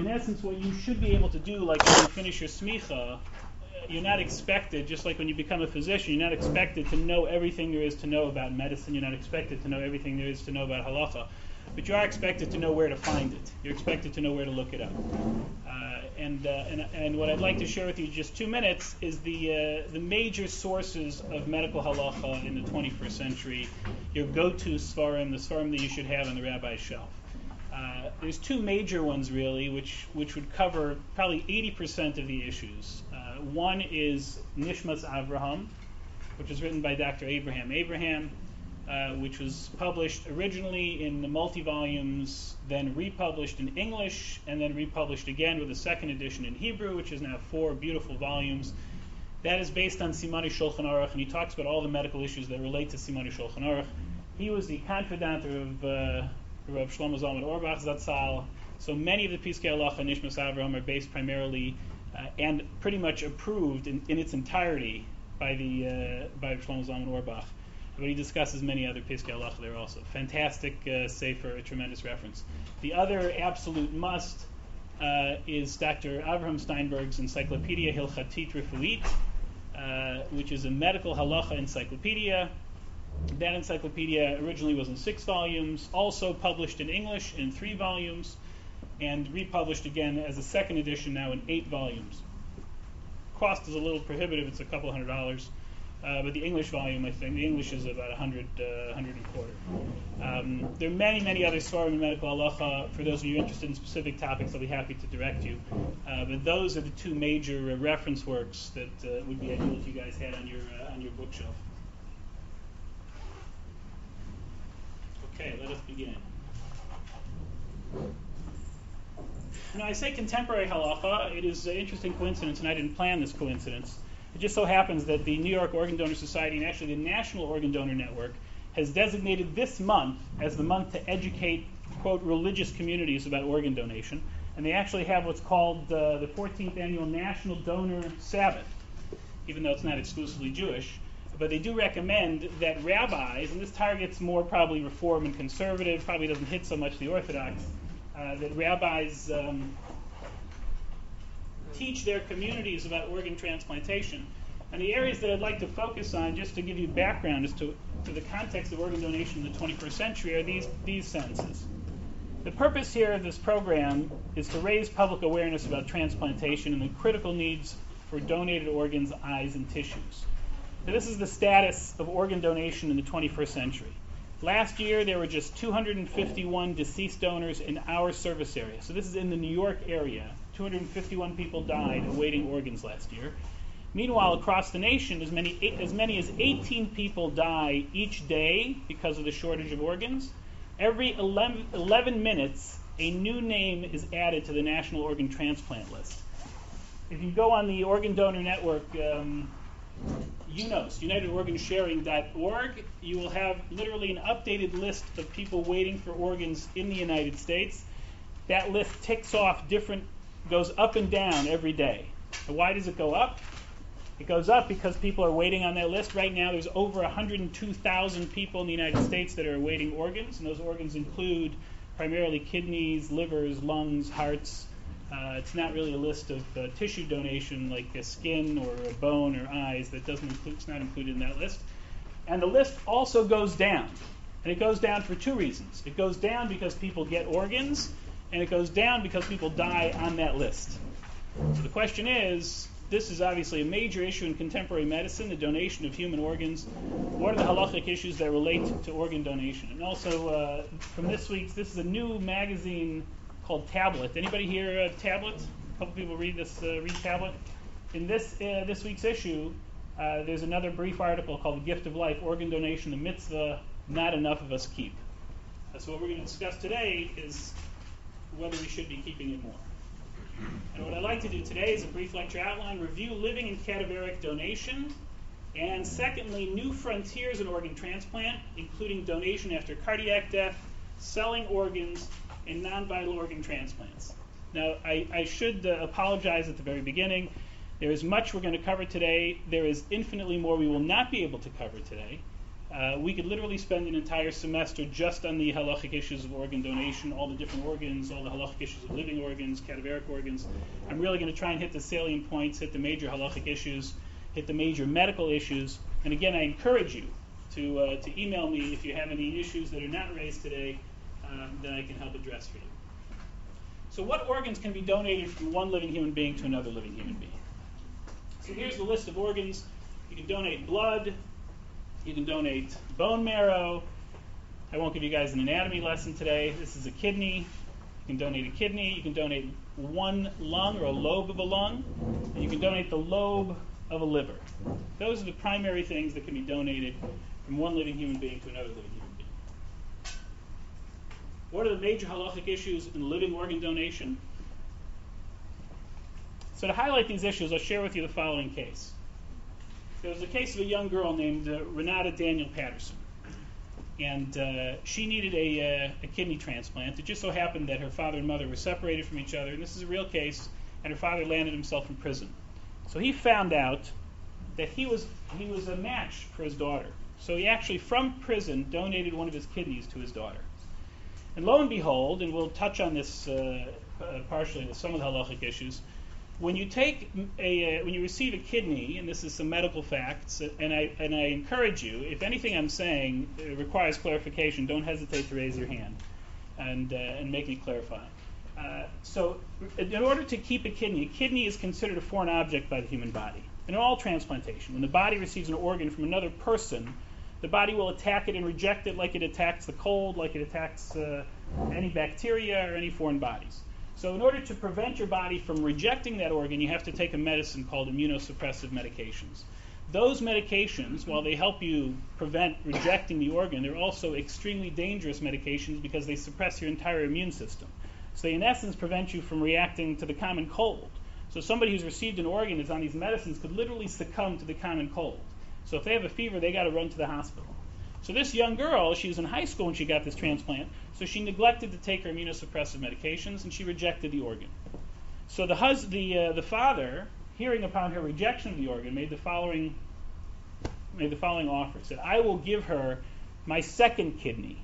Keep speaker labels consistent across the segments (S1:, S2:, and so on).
S1: in essence, what you should be able to do, like when you finish your smicha, you're not expected, just like when you become a physician, you're not expected to know everything there is to know about medicine. You're not expected to know everything there is to know about halacha. But you are expected to know where to find it. You're expected to know where to look it up. And what I'd like to share with you in just 2 minutes is the major sources of medical halacha in the 21st century, your go-to svarim, the svarim that you should have on the rabbi's shelf. There's 2 major ones, really, which would cover probably 80% of the issues. One is Nishmas Avraham, which was written by Dr. Abraham Abraham, which was published originally in the multi-volumes, then republished in English, and then republished again with a second edition in Hebrew, which is now 4 beautiful volumes. That is based on Simani Shulchan Aruch, and he talks about all the medical issues that relate to Simani Shulchan Aruch. He was the confidant of Rav Shlomo Zalman Auerbach Zatzal. So many of the Piskei Halacha and Nishmas Avraham are based primarily and pretty much approved in its entirety by Shlomo Zalman Auerbach. But he discusses many other Piskei Halacha there also. Fantastic sefer, a tremendous reference. The other absolute must is Dr. Avraham Steinberg's Encyclopedia Hilchatit Refuit, which is a medical halacha encyclopedia. That encyclopedia originally was in 6 volumes, also published in English in 3 volumes, and republished again as a second edition now in 8 volumes. Cost is a little prohibitive; it's a couple $100. But the English volume, I think, the English is about $100 and a quarter. There are many, many other svarim in medical halacha. For those of you interested in specific topics, I'll be happy to direct you. But those are the 2 major reference works that would be ideal if you guys had on your bookshelf. Okay, let us begin. Now, I say contemporary halacha. It is an interesting coincidence, and I didn't plan this coincidence. It just so happens that the New York Organ Donor Society, and actually the National Organ Donor Network, has designated this month as the month to educate, quote, religious communities about organ donation. And they actually have what's called the 14th Annual National Donor Sabbath, even though it's not exclusively Jewish. But they do recommend that rabbis, and this targets more probably Reform and Conservative, probably doesn't hit so much the Orthodox, that rabbis teach their communities about organ transplantation. And the areas that I'd like to focus on, just to give you background as to the context of organ donation in the 21st century, are these sentences. The purpose here of this program is to raise public awareness about transplantation and the critical needs for donated organs, eyes, and tissues. Now, this is the status of organ donation in the 21st century. Last year, there were just 251 deceased donors in our service area. So this is in the New York area. 251 people died awaiting organs last year. Meanwhile, across the nation, as many as 18 people die each day because of the shortage of organs. Every 11 minutes, a new name is added to the National Organ Transplant List. If you go on the Organ Donor Network, UNOS, UnitedOrganSharing.org, you will have literally an updated list of people waiting for organs in the United States. That list ticks off goes up and down every day. And why does it go up? It goes up because people are waiting on that list. Right now, there's over 102,000 people in the United States that are awaiting organs, and those organs include primarily kidneys, livers, lungs, hearts. It's not really a list of tissue donation like a skin or a bone or eyes it's not included in that list. And the list also goes down. And it goes down for 2 reasons. It goes down because people get organs, and it goes down because people die on that list. So the question is, this is obviously a major issue in contemporary medicine, the donation of human organs. What are the halachic issues that relate to organ donation? And also, from this is a new magazine called Tablet. Anybody here Tablet? A couple people read Tablet. In this week's issue, there's another brief article called The Gift of Life, Organ Donation, the Mitzvah Not Enough of Us Keep. So what we're going to discuss today is whether we should be keeping it more. And what I'd like to do today is a brief lecture outline, review living and cadaveric donation, and secondly, new frontiers in organ transplant, including donation after cardiac death, selling organs, and non-vital organ transplants. Now, I should apologize at the very beginning. There is much we're going to cover today. There is infinitely more we will not be able to cover today. We could literally spend an entire semester just on the halachic issues of organ donation, all the different organs, all the halachic issues of living organs, cadaveric organs. I'm really going to try and hit the salient points, hit the major halachic issues, hit the major medical issues. And again, I encourage you to email me if you have any issues that are not raised today that I can help address for you. So what organs can be donated from one living human being to another living human being? So here's the list of organs. You can donate blood. You can donate bone marrow. I won't give you guys an anatomy lesson today. This is a kidney. You can donate a kidney. You can donate one lung or a lobe of a lung. And you can donate the lobe of a liver. Those are the primary things that can be donated from one living human being to another living human being. What are the major halachic issues in living organ donation? So to highlight these issues, I'll share with you the following case. There was a case of a young girl named Renata Daniel Patterson. And she needed a kidney transplant. It just so happened that her father and mother were separated from each other, and this is a real case, and her father landed himself in prison. So he found out that he was a match for his daughter. So he actually, from prison, donated one of his kidneys to his daughter. And lo and behold, and we'll touch on this partially with some of the halachic issues, when you receive a kidney, and this is some medical facts, and I encourage you, if anything I'm saying requires clarification, don't hesitate to raise your hand and make me clarify. So in order to keep a kidney is considered a foreign object by the human body. In all transplantation, when the body receives an organ from another person, the body will attack it and reject it like it attacks the cold, like it attacks any bacteria or any foreign bodies. So in order to prevent your body from rejecting that organ, you have to take a medicine called immunosuppressive medications. Those medications, while they help you prevent rejecting the organ, they're also extremely dangerous medications because they suppress your entire immune system. So they, in essence, prevent you from reacting to the common cold. So somebody who's received an organ that's on these medicines could literally succumb to the common cold. So if they have a fever, they got to run to the hospital. So this young girl, she was in high school when she got this transplant, so she neglected to take her immunosuppressive medications, and she rejected the organ. So the father, hearing upon her rejection of the organ, made the following offer. He said, "I will give her my second kidney,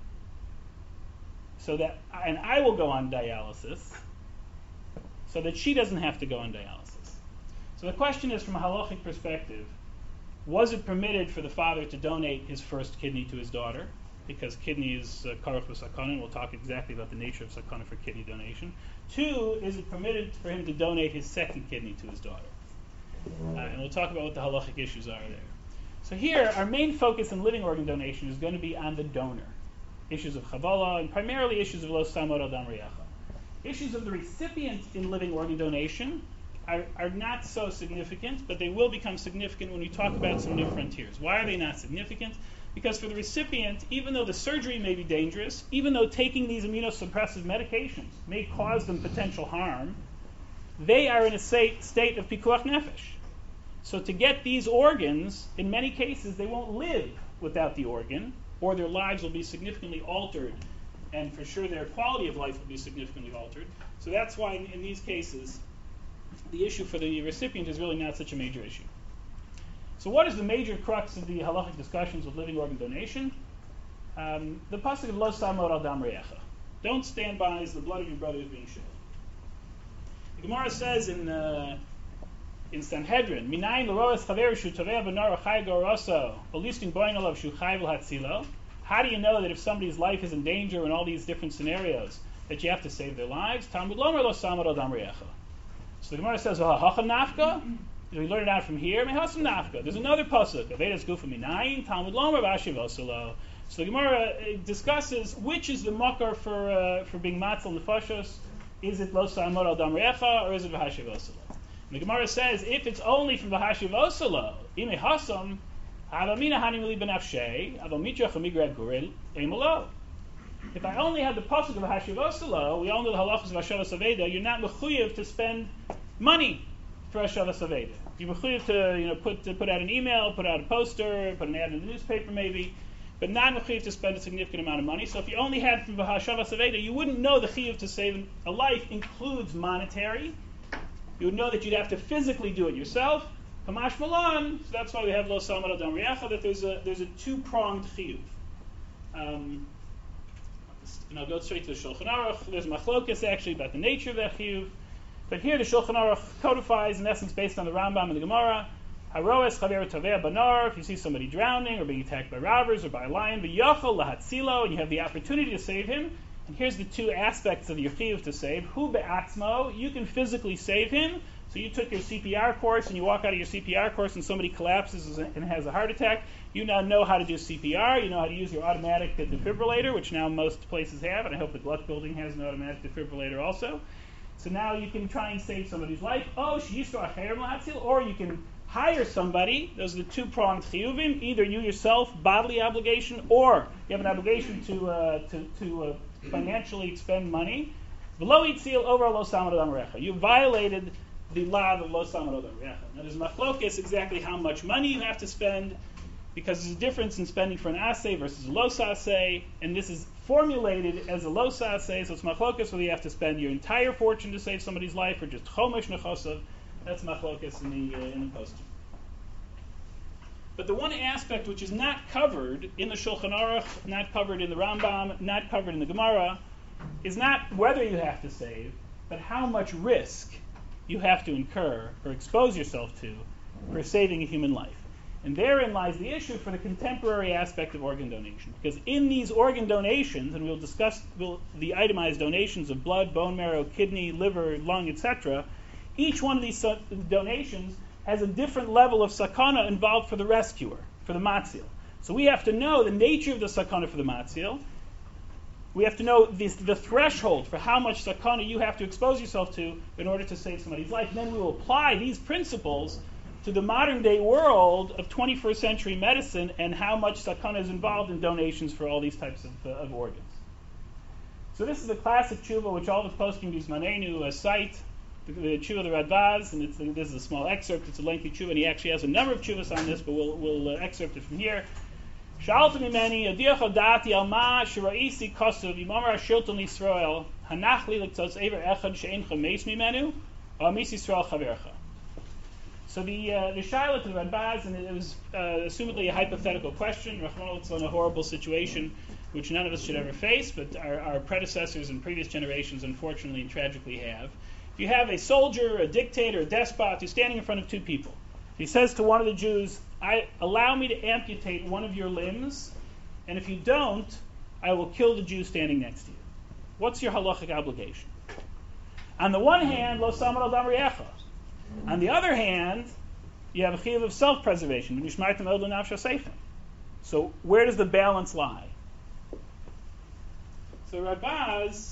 S1: and I will go on dialysis, so that she doesn't have to go on dialysis." So the question is, from a halachic perspective, was it permitted for the father to donate his first kidney to his daughter? Because kidney is karuch b'sakana, and we'll talk exactly about the nature of sakana for kidney donation. 2, is it permitted for him to donate his second kidney to his daughter? And we'll talk about what the halachic issues are there. So here, our main focus in living organ donation is going to be on the donor. Issues of chavala, and primarily issues of lo samod al dam reyecha. Issues of the recipient in living organ donation are not so significant, but they will become significant when we talk about some new frontiers. Why are they not significant? Because for the recipient, even though the surgery may be dangerous, even though taking these immunosuppressive medications may cause them potential harm, they are in a state of pikuach nefesh. So to get these organs, in many cases, they won't live without the organ, or their lives will be significantly altered, and for sure their quality of life will be significantly altered. So that's why in these cases, the issue for the recipient is really not such a major issue. So what is the major crux of the halachic discussions with living organ donation? The pasuk of lo samod al dam reyecha. Don't stand by as the blood of your brother is being shed. The Gemara says in Sanhedrin, Minayin l'roes chaver shu toveh b'nor chay goroso olisting boin olav shu chay v'hatzilo. How do you know that if somebody's life is in danger in all these different scenarios that you have to save their lives? Talmud lomer lo samod al dam reyecha. So the Gemara says, "Hacha nafka." We learn it out from here. Mehasam nafka. There's another pasuk. Avedas gufa minayin Talmud lomer v'ashiv oselo. So the Gemara discusses which is the makar for being matzal nefashos. Is it lo samod al dam reyecha or is it v'hashiv oselo? And the Gemara says if it's only from v'hashiv oselo, ime hasam avamina hanim li benafshei avamitra chamigrad goril emolo. If I only had the pasuk of Hashiv Oselo, we all know the halachas of Hashavas Aveda, you're not mechuyev to spend money for Hashavas Aveda. You're mechuyev to put out an email, put out a poster, put an ad in the newspaper maybe, but not mechuyev to spend a significant amount of money. So if you only had from Hashavas Aveda, you wouldn't know the chiyuv to save a life includes monetary. You would know that you'd have to physically do it yourself, Kamash Malan, so that's why we have Lo Samad Adam Riacha, that there's a two-pronged chiyuv. And I'll go straight to the Shulchan Aruch. There's machlokas actually about the nature of that chiyuv. But here the Shulchan Aruch codifies, in essence, based on the Rambam and the Gemara, Haroes chaver taveh banar, if you see somebody drowning or being attacked by robbers or by a lion, v'yachol lahatzilo, and you have the opportunity to save him. And here's the two aspects of your chiyuv to save. Hu be'atzmo, you can physically save him. So you took your CPR course and you walk out of your CPR course and somebody collapses and has a heart attack. You now know how to do CPR. You know how to use your automatic defibrillator, which now most places have, and I hope the Gluck building has an automatic defibrillator also. So now you can try and save somebody's life. Or you can hire somebody. Those are the two-pronged chiyuvim. Either you yourself, bodily obligation, or you have an obligation to financially expend money. You violated the law of Lo Samad Adam Riacha. Now there's machlokes exactly how much money you have to spend, because there's a difference in spending for an asay versus a lo asay, and this is formulated as a lo asay, so it's machlokes whether you have to spend your entire fortune to save somebody's life or just chomesh nechosav. That's machlokes in the posting. But the one aspect which is not covered in the Shulchan Aruch, not covered in the Rambam, not covered in the Gemara, is not whether you have to save, but how much risk you have to incur or expose yourself to for saving a human life. And therein lies the issue for the contemporary aspect of organ donation. Because in these organ donations, and we'll discuss the itemized donations of blood, bone marrow, kidney, liver, lung, etc., each one of these donations has a different level of sakana involved for the rescuer, for the matzil. So we have to know the nature of the sakana for the matzil. We have to know the threshold for how much sakana you have to expose yourself to in order to save somebody's life. And then we will apply these principles to the modern day world of 21st century medicine and how much sakana is involved in donations for all these types of organs. So this is a classic tshuva which all the poskim Bismanenu cite, the tshuva of the Radbaz, and this is a small excerpt. It's a lengthy tshuva, and he actually has a number of tshuvas on this, but we'll excerpt it from here. Shalta mimeni adiach dati al ma shiraisi kosuv imamar shilton Yisrael hanachli liktos ever echad she'encha meis mimenu or mis Yisrael chavercha. So the shaila to the Radbaz, and it was assumedly a hypothetical question. Rachmana litzlan, a horrible situation which none of us should ever face, but our predecessors and previous generations unfortunately and tragically have. If you have a soldier, a dictator, a despot who's standing in front of two people, he says to one of the Jews, allow me to amputate one of your limbs, and if you don't, I will kill the Jew standing next to you. What's your halachic obligation? On the one hand, lo samad adam riacha. On the other hand, you have a chiyuv of self-preservation. So where does the balance lie? So Radbaz.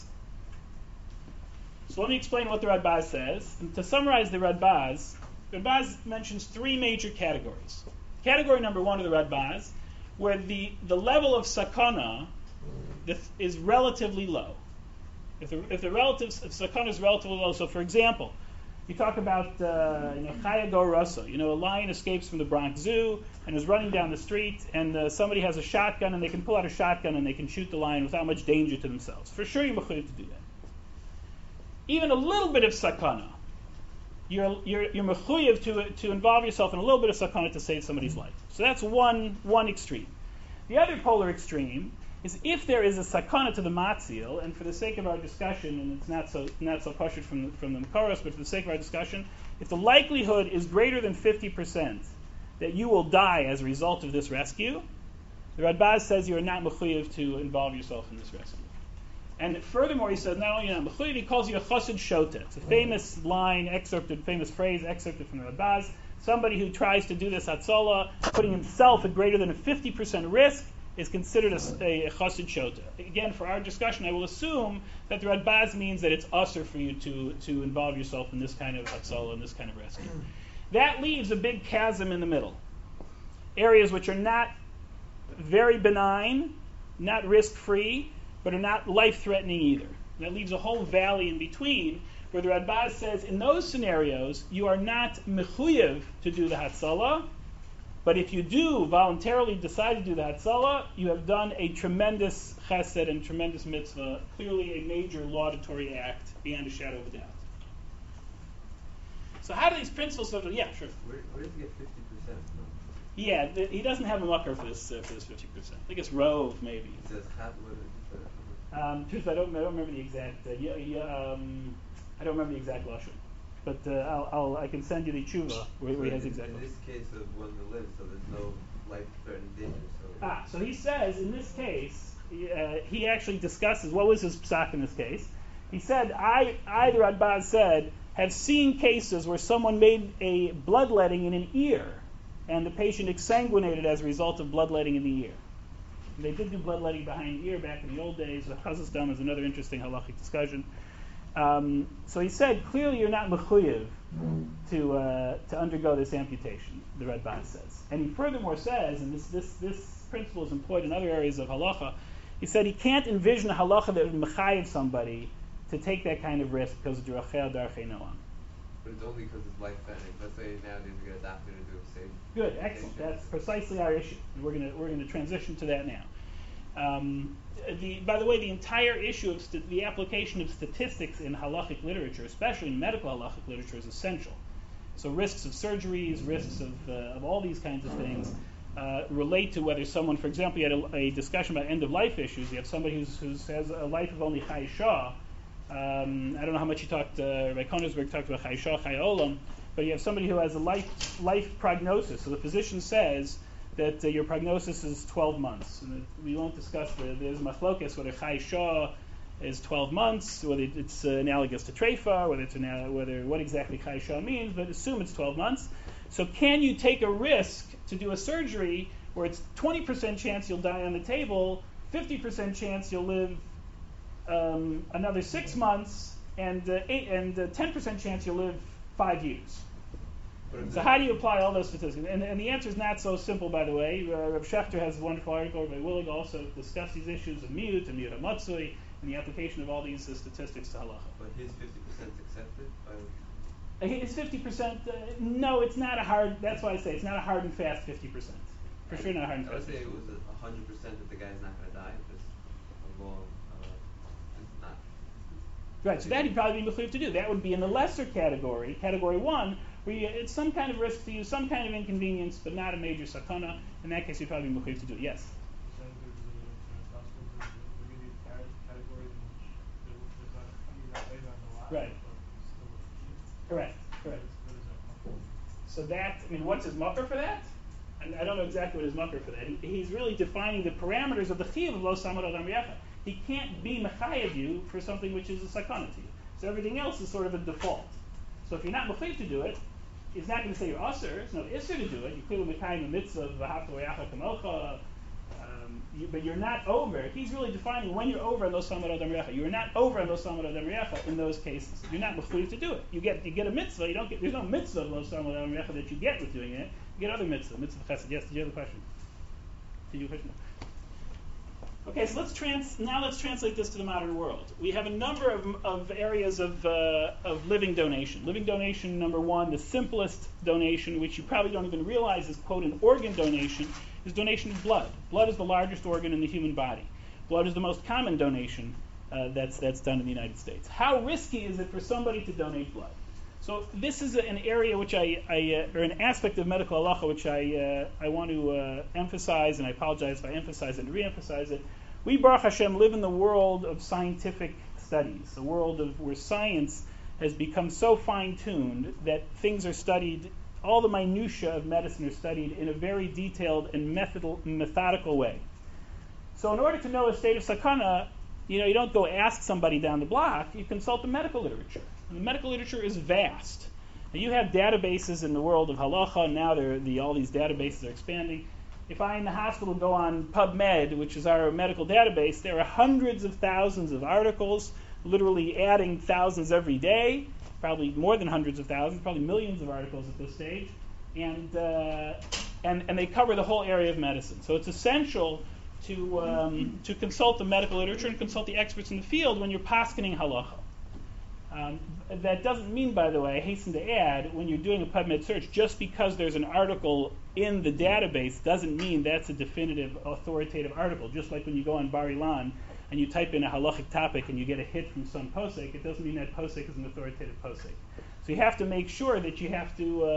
S1: So let me explain what the Radbaz says. And to summarize the Radbaz mentions three major categories. Category number one of the Radbaz, where the level of sakana is relatively low. If sakana is relatively low, so for example, you talk about Chaya Go Rosso. A lion escapes from the Bronx Zoo and is running down the street, and somebody has a shotgun, and they can pull out a shotgun and they can shoot the lion without much danger to themselves. For sure, you're mechuyev to do that. Even a little bit of sakana, you're mechuyev to involve yourself in a little bit of sakana to save somebody's life. So that's one extreme. The other polar extreme is if there is a sakana to the matzil, and for the sake of our discussion, and it's not so pashut from the Makoros, but for the sake of our discussion, if the likelihood is greater than 50% that you will die as a result of this rescue, the Radbaz says you are not mechuyev to involve yourself in this rescue. And furthermore, he says, not only you're not mechuyev, he calls you a chassid shota. It's a famous line, famous phrase excerpted from the Radbaz. Somebody who tries to do this hatzalah, putting himself at greater than a 50% risk, is considered a chassid shota. Again, for our discussion, I will assume that the Radbaz means that it's usher for you to involve yourself in this kind of hatzalah, in this kind of rescue. That leaves a big chasm in the middle. Areas which are not very benign, not risk-free, but are not life-threatening either. That leaves a whole valley in between, where the Radbaz says, in those scenarios, you are not mechuyev to do the hatzalah, but if you do voluntarily decide to do the hatzalah, you have done a tremendous chesed and tremendous mitzvah, clearly a major laudatory act beyond a shadow of a doubt. So how do these principles? Yeah, sure.
S2: Where does he get 50%?
S1: Yeah, he doesn't have a mucker for this 50%. I think it's Rove maybe.
S2: It says hat.
S1: Truth, I don't remember the exact. I don't remember the exact lashon, but I can send you the tshuva where he has exactly.
S2: In this case of one that lives, so there's no life-threatening danger.
S1: So he says in this case, he actually discusses what was his psak in this case. He said, the Radbaz said, have seen cases where someone made a bloodletting in an ear, and the patient exsanguinated as a result of bloodletting in the ear. They did do bloodletting behind the ear back in the old days. The Chazas Dam is another interesting halachic discussion. So he said, clearly you're not mechuyev to undergo this amputation, the Radbaz says. And he furthermore says, and this principle is employed in other areas of halacha, he said he can't envision a halacha that would mechayev somebody to take that kind of risk because of Derachei Darchei Noam.
S2: But it's only because it's life-threatening. Let's say nowadays we get a doctor to do a safe.
S1: Good, excellent. That's precisely our issue. We're going to transition to that now. By the way, the entire issue of the application of statistics in halachic literature, especially in medical halachic literature, is essential. So risks of surgeries, risks of all these kinds of things relate to whether someone, for example, you had a discussion about end-of-life issues. You have somebody who has a life of only Chai Shah. I don't know how much Rabbi Koenigsberg talked about Chai Shah, Chai Olam, but you have somebody who has a life prognosis. So the physician says that your prognosis is 12 months. And we won't discuss there's machlokes whether Chai Shah is 12 months, whether it's analogous to Treifa, whether what exactly Chai Shah means, but assume it's 12 months. So can you take a risk to do a surgery where it's 20% chance you'll die on the table, 50% chance you'll live another 6 months, and 10% chance you'll live 5 years? So how do you apply all those statistics? And the answer is not so simple, by the way. Rav Schechter has a wonderful article by Willig also discuss these issues of miyut and miyut hamatzui and the application of all these statistics to halacha.
S2: But his 50% accepted?
S1: His 50%, no, it's not a hard, that's why I say it's not a hard and fast 50%. For sure not hard and fast.
S2: I would say it was 100% that the guy's not going to die, just a long, it's not.
S1: Right, so that he'd probably be mechuyev to do. That would be in the lesser category, category 1, where it's some kind of risk to you, some kind of inconvenience, but not a major sakana. In that case, you'd probably be mechuyev to do it. Yes? Right. Correct. So what's his mucker for that? I don't know exactly what his mucker for that. He's really defining the parameters of the chiyuv of lo samad adam yacha. He can't be mechayev you for something which is a sakana to you. So everything else is sort of a default. So if you're not mechayev to do it, he's not going to say you're usher. There's no isser to do it. You're clearly mechayev the mitzvah of v'hafta yacha kamocha. But you're not over. He's really defining when you're over lo samad adam yacha. You're not over lo samad adam yacha in those cases. You're not mechayev to do it. You get a mitzvah. You don't get. There's no mitzvah of lo samad adam yacha that you get with doing it. You get other mitzvah chesed. Yes. Did you have a question? Did you have a question? Okay, so let's translate this to the modern world. We have a number of areas of living donation. Living donation, number one, the simplest donation, which you probably don't even realize is, quote, an organ donation, is donation of blood. Blood is the largest organ in the human body. Blood is the most common donation that's done in the United States. How risky is it for somebody to donate blood? So this is an area which or an aspect of medical halacha which I want to emphasize, and I apologize if I emphasize it and re-emphasize it. We, Baruch Hashem, live in the world of scientific studies, the world of where science has become so fine-tuned that things are studied, all the minutiae of medicine are studied in a very detailed and methodical way. So in order to know a state of sakana, you don't go ask somebody down the block, you consult the medical literature. And the medical literature is vast. Now, you have databases in the world of halacha, and now all these databases are expanding. If I in the hospital go on PubMed, which is our medical database, there are hundreds of thousands of articles, literally adding thousands every day, probably more than hundreds of thousands, probably millions of articles at this stage, and they cover the whole area of medicine. So it's essential to consult the medical literature and consult the experts in the field when you're paskening halacha. That doesn't mean, by the way, I hasten to add, when you're doing a PubMed search, just because there's an article in the database doesn't mean that's a definitive, authoritative article. Just like when you go on Bar Ilan and you type in a halachic topic and you get a hit from some posek, it doesn't mean that posek is an authoritative posek. So you have to make sure that you have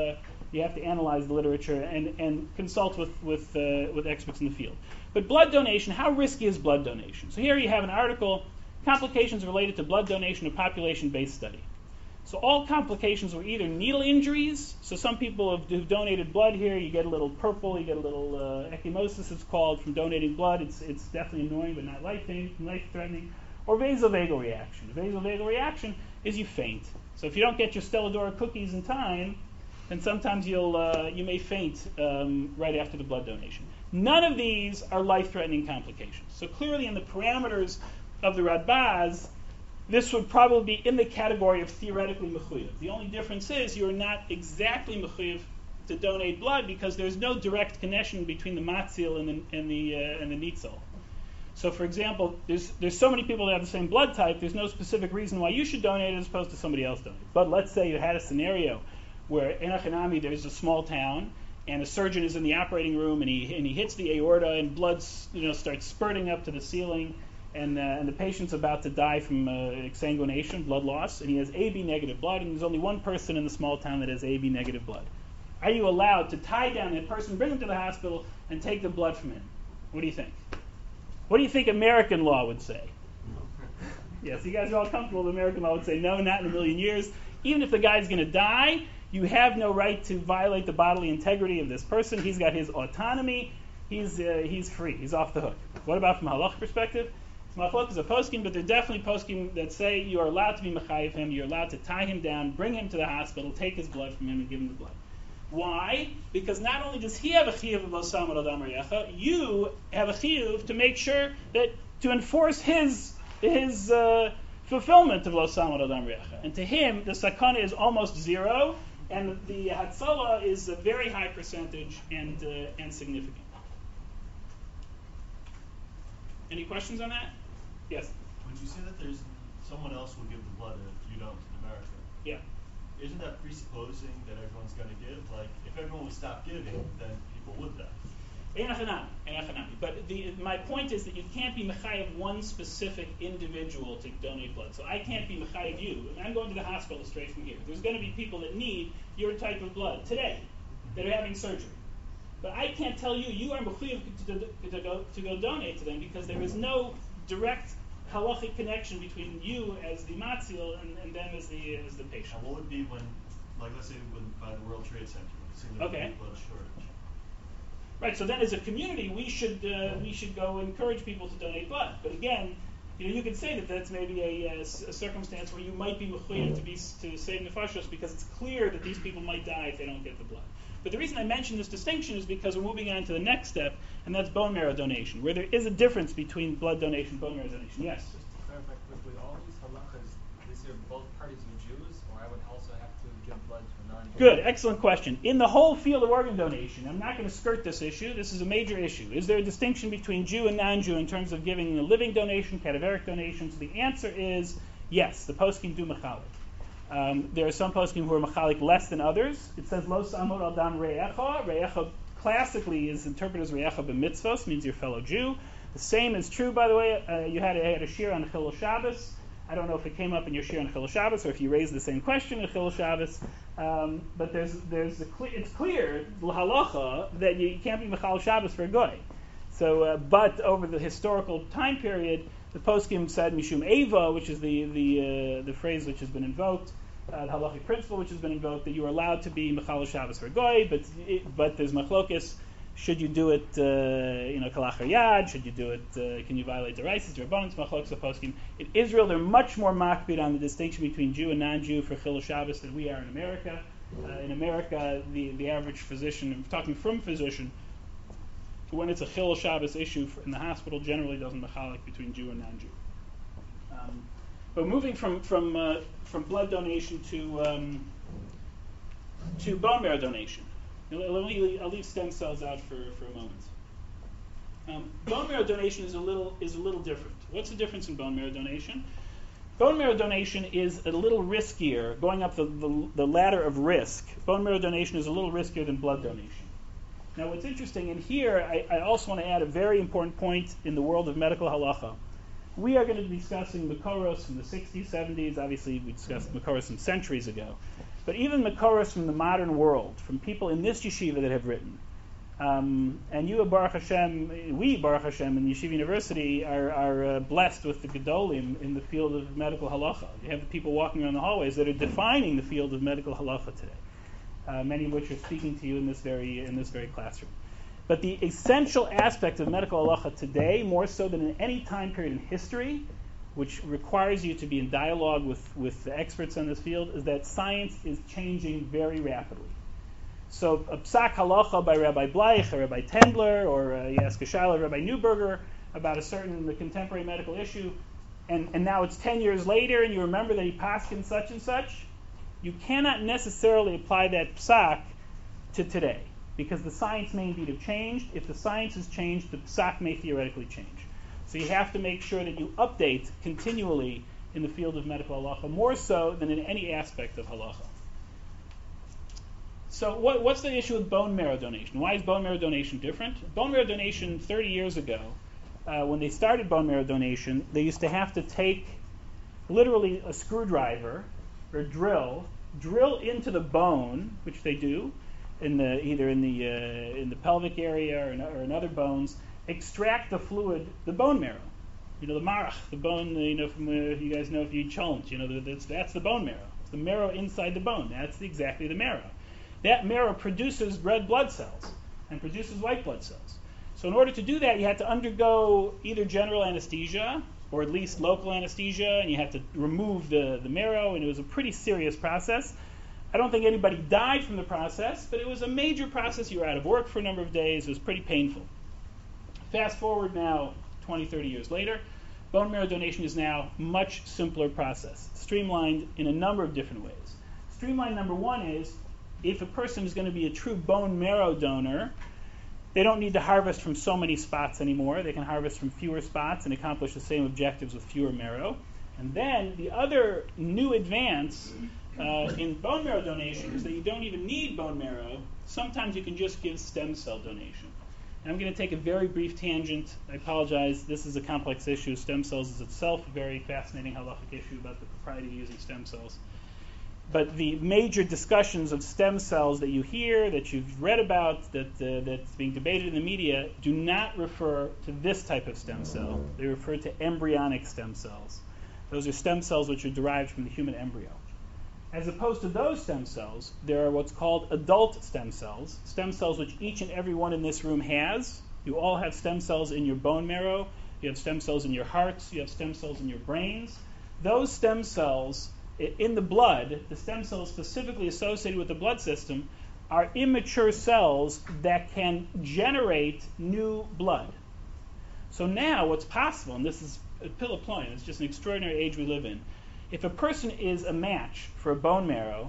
S1: to analyze the literature and consult with experts in the field. But blood donation, how risky is blood donation? So here you have an article, complications related to blood donation, a population-based study. So all complications were either needle injuries. So some people who've donated blood here, you get a little purple, you get a little ecchymosis, it's called, from donating blood. It's definitely annoying, but not life-threatening. Or vasovagal reaction. Vasovagal reaction is you faint. So if you don't get your Stelladora cookies in time, then sometimes you may faint right after the blood donation. None of these are life-threatening complications. So clearly in the parameters of the Radbaz, this would probably be in the category of theoretically mechuyev. The only difference is you're not exactly mechuyev to donate blood because there's no direct connection between the matzil and the nitzel. So, for example, there's so many people that have the same blood type. There's no specific reason why you should donate as opposed to somebody else donate. But let's say you had a scenario where in Achanami there's a small town and a surgeon is in the operating room and he hits the aorta and blood starts spurting up to the ceiling. And the patient's about to die from exsanguination, blood loss, and he has AB negative blood, and there's only one person in the small town that has AB negative blood. Are you allowed to tie down that person, bring him to the hospital, and take the blood from him? What do you think? What do you think American law would say? Yes, you guys are all comfortable with American law would say no, not in a million years. Even if the guy's going to die, you have no right to violate the bodily integrity of this person. He's got his autonomy. He's free. He's off the hook. What about from a halacha perspective? Machlok is a poskim, but they're definitely poskim that say you are allowed to be mechayiv him, you're allowed to tie him down, bring him to the hospital, take his blood from him, and give him the blood. Why? Because not only does he have a chiyuv of osam al adam reyecha, you have a chiyuv to make sure that to enforce his fulfillment of osam al adam reyecha. And to him, the sakana is almost zero, and the hatzalah is a very high percentage and significant. Any questions on that? Yes.
S3: When you say that there's someone else will give the blood if you don't in America,
S1: yeah,
S3: isn't that presupposing that everyone's going to give? Like, if everyone would stop giving, then people would die. But
S1: my point is that you can't be mechayev one specific individual to donate blood. So I can't be mechayev you. I'm going to the hospital straight from here. There's going to be people that need your type of blood today that are having surgery. But I can't tell you are mechuyev to go donate to them because there is no direct halachic connection between you as the matzil and them as the patient.
S3: And what would be when, like, let's say by the World Trade Center,
S1: okay,
S3: blood shortage?
S1: Right. So then, as a community, we should go encourage people to donate blood. But again, you could say that that's maybe a circumstance where you might be mechuyev to save nefashos because it's clear that these people might die if they don't get the blood. But the reason I mention this distinction is because we're moving on to the next step, and that's bone marrow donation, where there is a difference between blood donation and bone marrow donation. Yes?
S4: Just to clarify quickly, all these halachas, these are both parties are Jews, or I would also have to give blood to a non-Jew?
S1: Good, excellent question. In the whole field of organ donation, I'm not going to skirt this issue. This is a major issue. Is there a distinction between Jew and non-Jew in terms of giving a living donation, cadaveric donation? So the answer is yes, the poskim do mechalik. There are some poskim who are mechalik less than others. It says lo samod al dam re'echa. Re'echa classically is interpreted as re'echa b'mitzvos, means your fellow Jew. The same is true, by the way. You had a shir on Chilul Shabbos. I don't know if it came up in your shir on Chilul Shabbos or if you raised the same question in Chilul Shabbos. But it's clear halacha that you can't be mechal Shabbos for a goy. So, but over the historical time period, the poskim said mishum eva, which is the phrase which has been invoked, the halachic principle which has been invoked, that you are allowed to be mechal Shabbos for a goy, but there's machlokes. Should you do it, kalachar yad? Should you do it? Can you violate the rights? There are abundance machlokes of poskim. In Israel, they're much more makpid on the distinction between Jew and non-Jew for Chilul Shabbos than we are in America. In America, the average physician, I'm talking from physician, when it's a Chilul Shabbos issue in the hospital, generally doesn't mechalik between Jew and non-Jew. But moving from blood donation to bone marrow donation. I'll leave stem cells out for a moment. Bone marrow donation is a little different. What's the difference in bone marrow donation? Bone marrow donation is a little riskier, going up the ladder of risk. Bone marrow donation is a little riskier than blood donation. Now, what's interesting, and here I also want to add a very important point in the world of medical halacha. We are going to be discussing Makoros from the 60s, 70s. Obviously, we discussed Makoros some centuries ago. But even Makoros from the modern world, from people in this yeshiva that have written. And you, Baruch Hashem, we, Baruch Hashem, in Yeshiva University are blessed with the Gedolim in the field of medical halacha. You have the people walking around the hallways that are defining the field of medical halacha today, many of which are speaking to you in this very classroom. But the essential aspect of medical halacha today, more so than in any time period in history, which requires you to be in dialogue with the experts on this field, is that science is changing very rapidly. So a psak halacha by Rabbi Bleich or Rabbi Tendler, or you ask a shaila of Rabbi Neuberger about a certain contemporary medical issue, and now it's 10 years later and you remember that he paskin such and such, you cannot necessarily apply that psak to today, because the science may indeed have changed. If the science has changed, the psak may theoretically change. So you have to make sure that you update continually in the field of medical halacha, more so than in any aspect of halacha. So what's the issue with bone marrow donation? Why is bone marrow donation different? Bone marrow donation 30 years ago, when they started bone marrow donation, they used to have to take literally a screwdriver or drill into the bone, which they do, either in the pelvic area or in other bones, extract the fluid, the bone marrow. The marach, the bone, from you guys know if you cholent, that's the bone marrow. It's the marrow inside the bone. That's exactly the marrow. That marrow produces red blood cells and produces white blood cells. So in order to do that, you had to undergo either general anesthesia or at least local anesthesia, and you had to remove the marrow, and it was a pretty serious process. I don't think anybody died from the process, but it was a major process. You were out of work for a number of days. It was pretty painful. Fast forward now, 20, 30 years later, bone marrow donation is now a much simpler process, streamlined in a number of different ways. Streamline number one is, if a person is going to be a true bone marrow donor, they don't need to harvest from so many spots anymore. They can harvest from fewer spots and accomplish the same objectives with fewer marrow. And then the other new advance in bone marrow donation is that you don't even need bone marrow. Sometimes you can just give stem cell donation. And I'm going to take a very brief tangent. I apologize. This is a complex issue. Stem cells is itself a very fascinating halachic issue about the propriety of using stem cells. But the major discussions of stem cells that you hear, that you've read about, that's being debated in the media, do not refer to this type of stem cell. They refer to embryonic stem cells. Those are stem cells which are derived from the human embryo. As opposed to those stem cells, there are what's called adult stem cells which each and every one in this room has. You all have stem cells in your bone marrow, you have stem cells in your hearts, you have stem cells in your brains. Those stem cells in the blood, the stem cells specifically associated with the blood system, are immature cells that can generate new blood. So now what's possible, and this is a pillaploin, it's just an extraordinary age we live in. If a person is a match for bone marrow,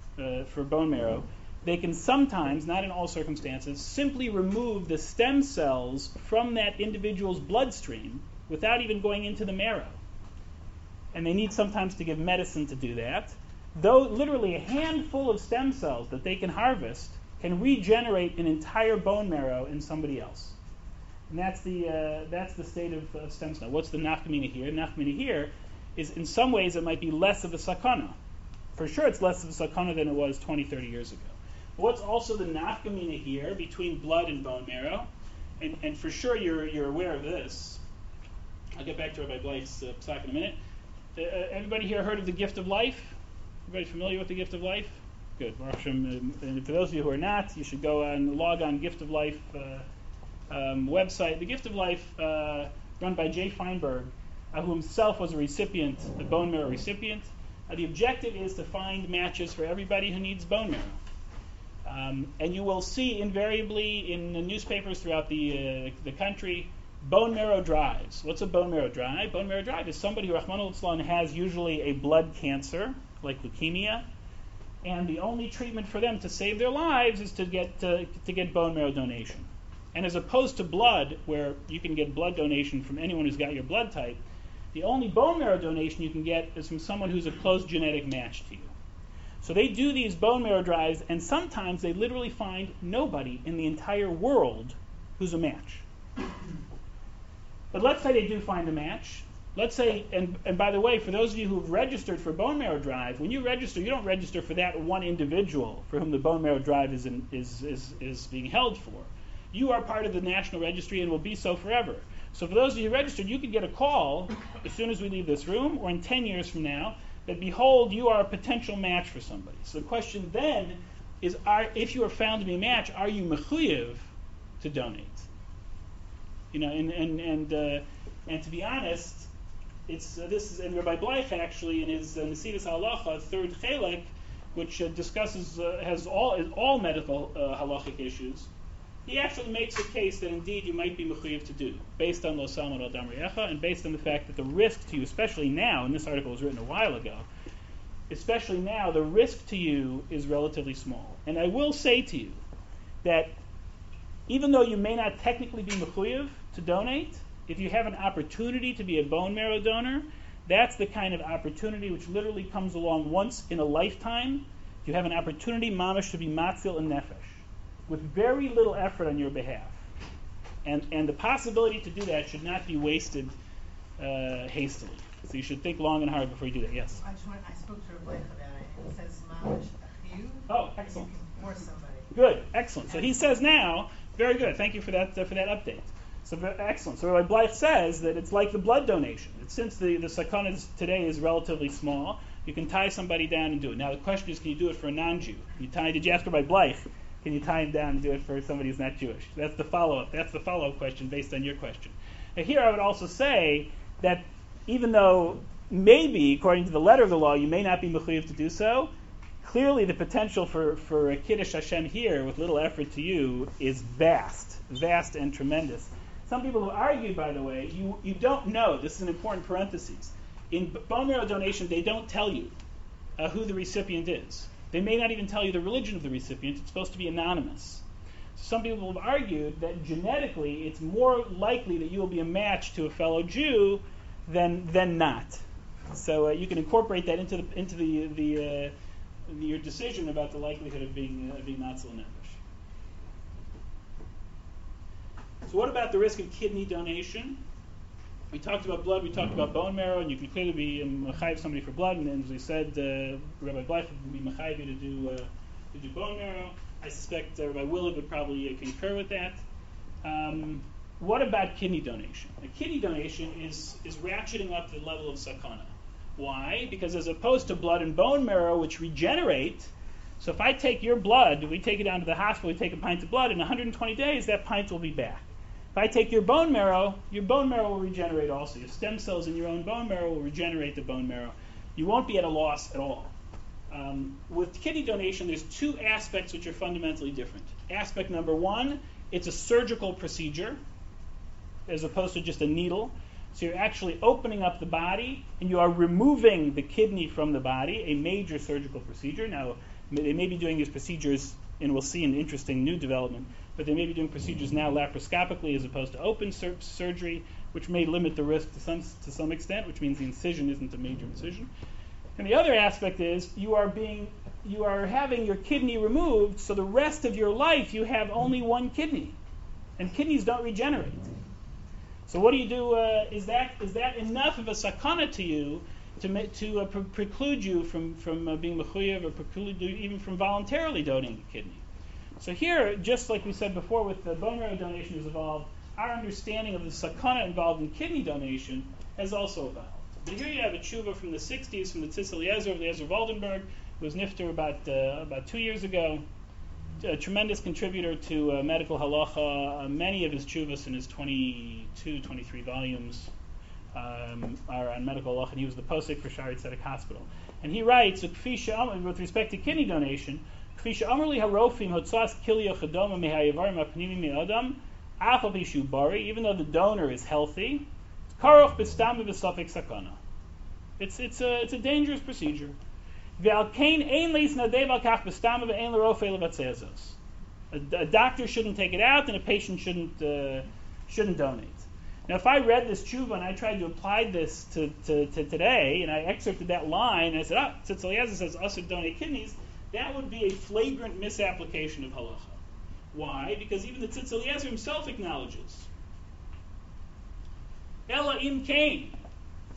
S1: they can sometimes, not in all circumstances, simply remove the stem cells from that individual's bloodstream without even going into the marrow. And they need sometimes to give medicine to do that. Though literally a handful of stem cells that they can harvest can regenerate an entire bone marrow in somebody else. And that's the state of stem cell. What's the nafkamina here? Nafkamina here is, in some ways, it might be less of a sakana. For sure it's less of a sakana than it was 20, 30 years ago. But what's also the nafkamina here between blood and bone marrow? And for sure you're aware of this. I'll get back to Rabbi Bleich's psak in a minute. Everybody here heard of the gift of life? Everybody familiar with the gift of life? Good. And for those of you who are not, you should go and log on Gift of Life website. The Gift of Life, run by Jay Feinberg, who himself was a bone marrow recipient. The objective is to find matches for everybody who needs bone marrow. And you will see invariably in the newspapers throughout the country, bone marrow drives. What's a bone marrow drive? Bone marrow drive is somebody who, Rahman al-Islam, has usually a blood cancer, like leukemia, and the only treatment for them to save their lives is to get bone marrow donation. And as opposed to blood, where you can get blood donation from anyone who's got your blood type, the only bone marrow donation you can get is from someone who's a close genetic match to you. So they do these bone marrow drives, and sometimes they literally find nobody in the entire world who's a match. But let's say they do find a match. let's say, and by the way, for those of you who've registered for bone marrow drive, when you register, you don't register for that one individual for whom the bone marrow drive is being held for. You are part of the national registry and will be so forever. So for those of you who registered, you could get a call as soon as we leave this room, or in 10 years from now, that behold, you are a potential match for somebody. So the question then is, if you are found to be a match, are you mechuyev to donate? And to be honest, this is, and Rabbi Bleich actually in his Nesidus Halacha, third chelek, which discusses has all medical halachic issues. He actually makes a case that indeed you might be mechuyev to do, based on lo salmon al dam reyecha, and based on the fact that the risk to you, especially now, and this article was written a while ago, especially now, the risk to you is relatively small. And I will say to you that even though you may not technically be mechuyev to donate, if you have an opportunity to be a bone marrow donor, that's the kind of opportunity which literally comes along once in a lifetime. You have an opportunity, mamash, to be matzil and nefesh, with very little effort on your behalf. And the possibility to do that should not be wasted hastily. So you should think long and hard before you do that. Yes?
S5: I spoke to Rabbi about it, and it says mamash achiyuv.
S1: Oh, excellent.
S5: You can force somebody.
S1: Good, excellent. So he says now, very good, thank you for that update. So excellent. So Rabbi Bleich says that it's like the blood donation. Since the sakana today is relatively small, you can tie somebody down and do it. Now the question is, can you do it for a non-Jew? Did you ask Rabbi Bleich? Can you tie him down and do it for somebody who's not Jewish? That's the follow-up. That's the follow-up question based on your question. Now here I would also say that even though maybe, according to the letter of the law, you may not be mechuyev to do so, clearly the potential for a Kiddush Hashem here with little effort to you is vast and tremendous. Some people have argued, by the way, you don't know, this is an important parenthesis, in bone marrow donation they don't tell you who the recipient is. They may not even tell you the religion of the recipient. It's supposed to be anonymous. Some people have argued that genetically it's more likely that you will be a match to a fellow Jew than not. So you can incorporate that into your decision about the likelihood of being matzil nefesh. So what about the risk of kidney donation? We talked about blood, we talked about bone marrow, and you can clearly be mechayiv somebody for blood, and as we said, Rabbi Bleich would be mechayiv you to do bone marrow. I suspect Rabbi Willard would probably concur with that. What about kidney donation? A kidney donation is ratcheting up the level of sakana. Why? Because as opposed to blood and bone marrow, which regenerate, so if I take your blood, we take it down to the hospital, we take a pint of blood, in 120 days that pint will be back. If I take your bone marrow will regenerate also. Your stem cells in your own bone marrow will regenerate the bone marrow. You won't be at a loss at all. With kidney donation, there's two aspects which are fundamentally different. Aspect number one, it's a surgical procedure as opposed to just a needle. So you're actually opening up the body and you are removing the kidney from the body, a major surgical procedure. Now, they may be doing these procedures, and we'll see an interesting new development, but they may be doing procedures now laparoscopically as opposed to open surgery, which may limit the risk to some extent, which means the incision isn't a major incision. And the other aspect is you are having your kidney removed, so the rest of your life you have only one kidney, and kidneys don't regenerate. So what do you do? Is that enough of a sakana to you to preclude you from being mechuyev, or preclude you even from voluntarily donating a kidney? So here, just like we said before with the bone marrow donation has evolved, our understanding of the sakana involved in kidney donation has also evolved. But here you have a tshuva from the 60s from the Tzitz Eliezer of Eliezer Waldenberg, who was nifter about 2 years ago. A tremendous contributor to medical halacha. Many of his tshuvas in his 23 volumes are on medical halacha, and he was the posek for Shaarei Tzedek Hospital. And he writes, with respect to kidney donation, even though the donor is healthy, it's a dangerous procedure. A doctor shouldn't take it out, and a patient shouldn't donate. Now, if I read this tshuva and I tried to apply this to today, and I excerpted that line, and I said, Tzitz Eliezer says usher donate kidneys, that would be a flagrant misapplication of halacha. Why? Because even the Tzitz Eliezer himself acknowledges, Ela im kain,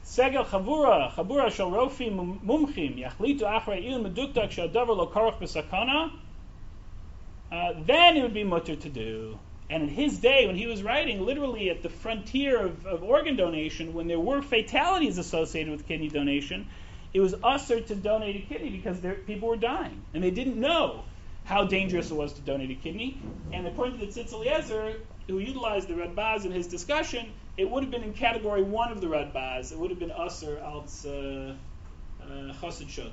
S1: Segel chavura shel rofim mumchim yachlitu achrei il meduktak she'adavar lo karach b'sakana, then it would be mutter to do. And in his day, when he was writing, literally at the frontier of organ donation, when there were fatalities associated with kidney donation, it was usher to donate a kidney because people were dying. And they didn't know how dangerous it was to donate a kidney. And according to the Tzitz Eliezer, who utilized the Radbaz in his discussion, it would have been in category 1 of the Radbaz. It would have been usher als chassid shota.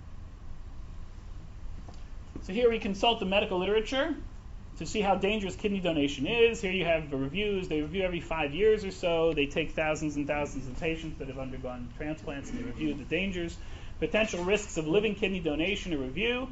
S1: So here we consult the medical literature to see how dangerous kidney donation is. Here you have the reviews. They review every 5 years or so. They take thousands and thousands of patients that have undergone transplants, and they review the dangers. Potential risks of living kidney donation, a review.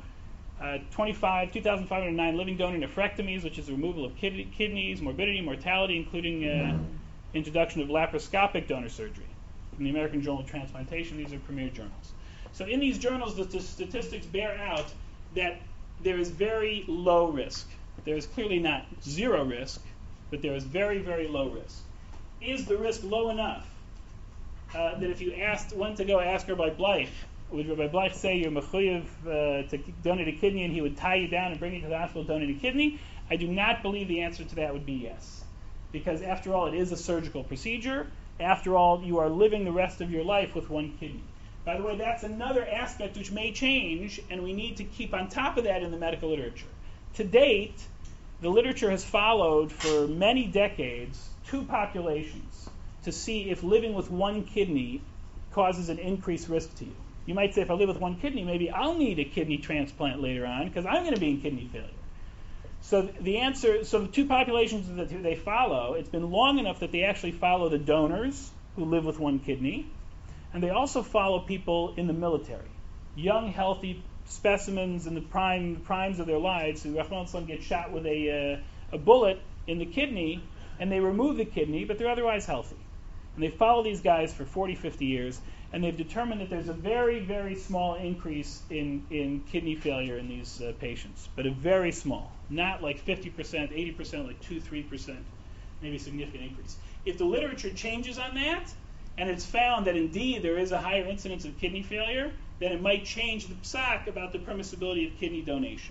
S1: 2,509 living donor nephrectomies, which is the removal of kidneys, morbidity, mortality, including introduction of laparoscopic donor surgery. From the American Journal of Transplantation, these are premier journals. So in these journals, the statistics bear out that there is very low risk. There is clearly not zero risk, but there is very, very low risk. Is the risk low enough that if you went to go ask Rabbi Bleich, would Rabbi Bleich say you're mechuyev to donate a kidney and he would tie you down and bring you to the hospital to donate a kidney? I do not believe the answer to that would be yes. Because after all, it is a surgical procedure. After all, you are living the rest of your life with one kidney. By the way, that's another aspect which may change, and we need to keep on top of that in the medical literature. To date, the literature has followed for many decades 2 populations to see if living with one kidney causes an increased risk to you. You might say, if I live with one kidney, maybe I'll need a kidney transplant later on because I'm going to be in kidney failure. So the 2 populations that they follow, it's been long enough that they actually follow the donors who live with one kidney, and they also follow people in the military, young, healthy specimens in the primes of their lives who, Rahman al-Islam, get shot with a bullet in the kidney, and they remove the kidney, but they're otherwise healthy. And they follow these guys for 40, 50 years, and they've determined that there's a very, very small increase in kidney failure in these patients, but a very small, not like 50%, 80%, like 2, 3%, maybe a significant increase. If the literature changes on that, and it's found that indeed there is a higher incidence of kidney failure, then it might change the psak about the permissibility of kidney donation.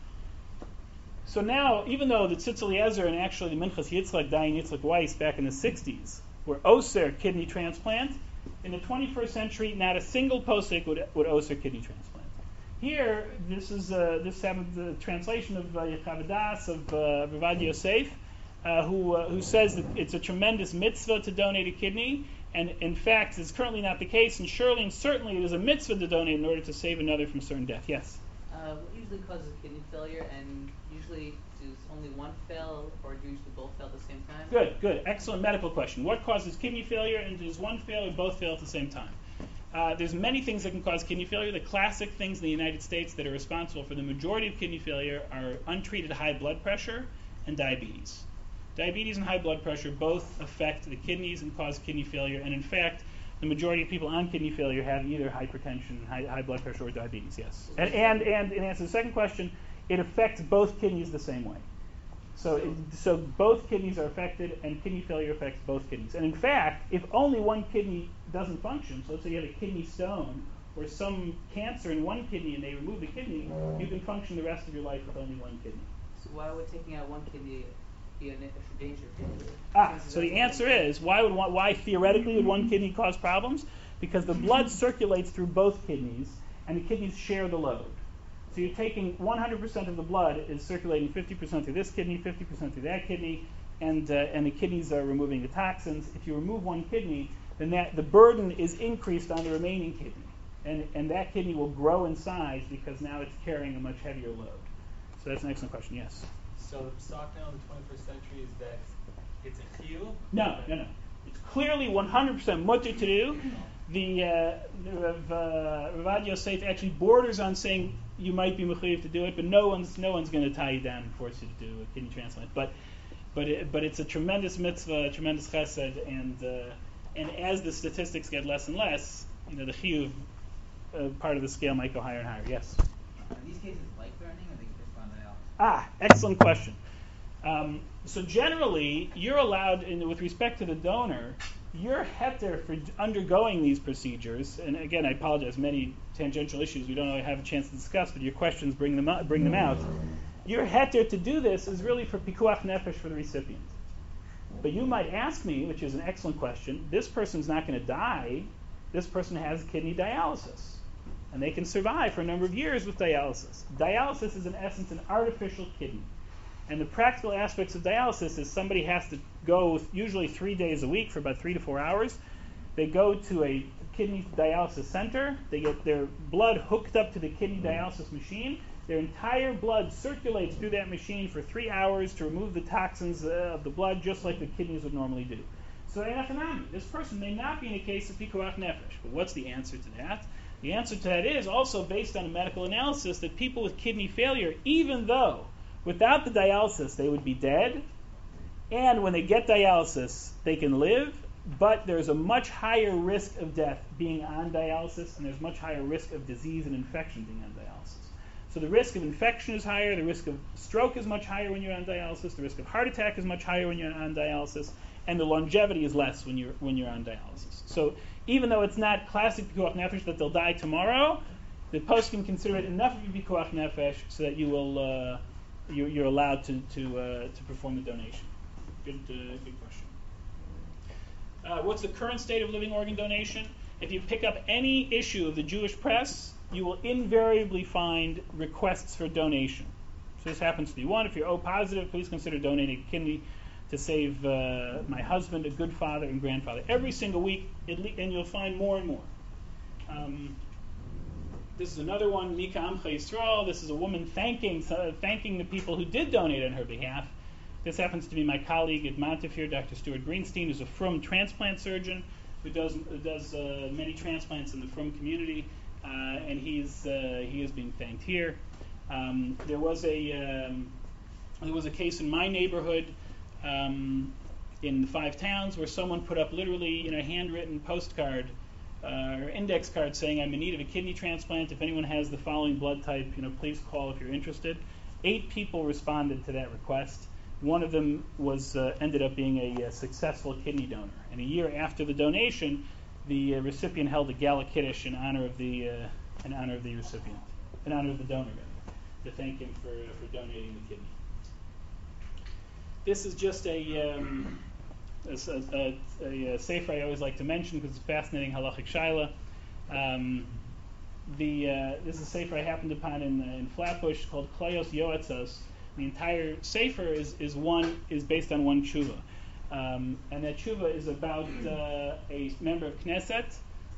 S1: So now, even though the Tzitz Eliezer and actually the Minchas Yitzchak, Dayan Yitzchak Weiss back in the 60s were oser kidney transplant, in the 21st century, not a single posek would oser kidney transplant. Here, this happened the translation of Yechavadas of Ravad Yosef, who says that it's a tremendous mitzvah to donate a kidney, and in fact, it's currently not the case, and surely and certainly it is a mitzvah to donate in order to save another from certain death. Yes?
S6: What usually causes kidney failure, and usually does only one fail, or do usually both fail at the same time?
S1: Good. Excellent medical question. What causes kidney failure, and does one fail or both fail at the same time? There's many things that can cause kidney failure. The classic things in the United States that are responsible for the majority of kidney failure are untreated high blood pressure and diabetes. Diabetes and high blood pressure both affect the kidneys and cause kidney failure, and in fact, the majority of people on kidney failure have either hypertension, high blood pressure, or diabetes, yes. And in answer to the second question, it affects both kidneys the same way. So both kidneys are affected, and kidney failure affects both kidneys. And in fact, if only one kidney doesn't function, so let's say you have a kidney stone or some cancer in one kidney and they remove the kidney, you can function the rest of your life with only one kidney.
S6: So why would taking out one kidney be an extra danger?
S1: So the answer is, why theoretically would one kidney cause problems? Because the blood circulates through both kidneys, and the kidneys share the load. So you're taking 100% of the blood is circulating 50% through this kidney, 50% through that kidney, and the kidneys are removing the toxins. If you remove one kidney, then the burden is increased on the remaining kidney, and that kidney will grow in size because now it's carrying a much heavier load. So that's an excellent question. Yes.
S4: So the psak now in the 21st century is that it's a chiyuv?
S1: No. It's clearly 100% mutter to do. The Ravad Yosef actually borders on saying you might be mechuyev to do it, but no one's going to tie you down and force you to do a kidney transplant. But it's a tremendous mitzvah, a tremendous chesed, and as the statistics get less and less, the chiyuv part of the scale might go higher and higher. Yes.
S6: Are these cases life-threatening, or they can respond to dialysis?
S1: Excellent question. So generally, you're allowed, with respect to the donor, your heter for undergoing these procedures, and again, I apologize, many tangential issues we don't really have a chance to discuss, but your questions bring them out. Your heter to do this is really for pikuach nefesh for the recipient. But you might ask me, which is an excellent question, this person's not going to die. This person has kidney dialysis, and they can survive for a number of years with dialysis. Dialysis is in essence an artificial kidney. And the practical aspects of dialysis is somebody has to go usually 3 days a week for about 3 to 4 hours. They go to a kidney dialysis center. They get their blood hooked up to the kidney dialysis machine. Their entire blood circulates through that machine for 3 hours to remove the toxins of the blood, just like the kidneys would normally do. So this person may not be in a case of pikuach nefesh. But what's the answer to that? The answer to that is also based on a medical analysis that people with kidney failure, even though without the dialysis they would be dead, and when they get dialysis they can live, but there's a much higher risk of death being on dialysis, and there's much higher risk of disease and infection being on dialysis. So the risk of infection is higher, the risk of stroke is much higher when you're on dialysis, the risk of heart attack is much higher when you're on dialysis, and the longevity is less when you're on dialysis. So even though it's not classic pikuach nefesh that they'll die tomorrow, the poskim consider it enough of a pikuach nefesh so that you will you're allowed to perform the donation. Good question. What's the current state of living organ donation? If you pick up any issue of the Jewish press, you will invariably find requests for donation. So this happens to be one. If you're O positive, please consider donating a kidney to save my husband, a good father and grandfather. Every single week, and you'll find more and more. This is another one, Mika Amcha Yisrael. This is a woman thanking the people who did donate on her behalf. This happens to be my colleague at Montefiore, Dr. Stuart Greenstein, who's a Frum transplant surgeon who does many transplants in the Frum community, and he is being thanked here. There was a case in my neighborhood in the 5 towns where someone put up literally a handwritten postcard or index card saying, I'm in need of a kidney transplant. If anyone has the following blood type, please call if you're interested. 8 people responded to that request. One of them ended up being a successful kidney donor. And a year after the donation, the recipient held a gala kiddush in honor of the recipient, in honor of the donor, to thank him for donating the kidney. This is just a sefer I always like to mention because it's a fascinating halachic shaila. This is a sefer I happened upon in Flatbush called Klayos Yoetzos. The entire sefer is based on one tshuva, and that tshuva is about a member of Knesset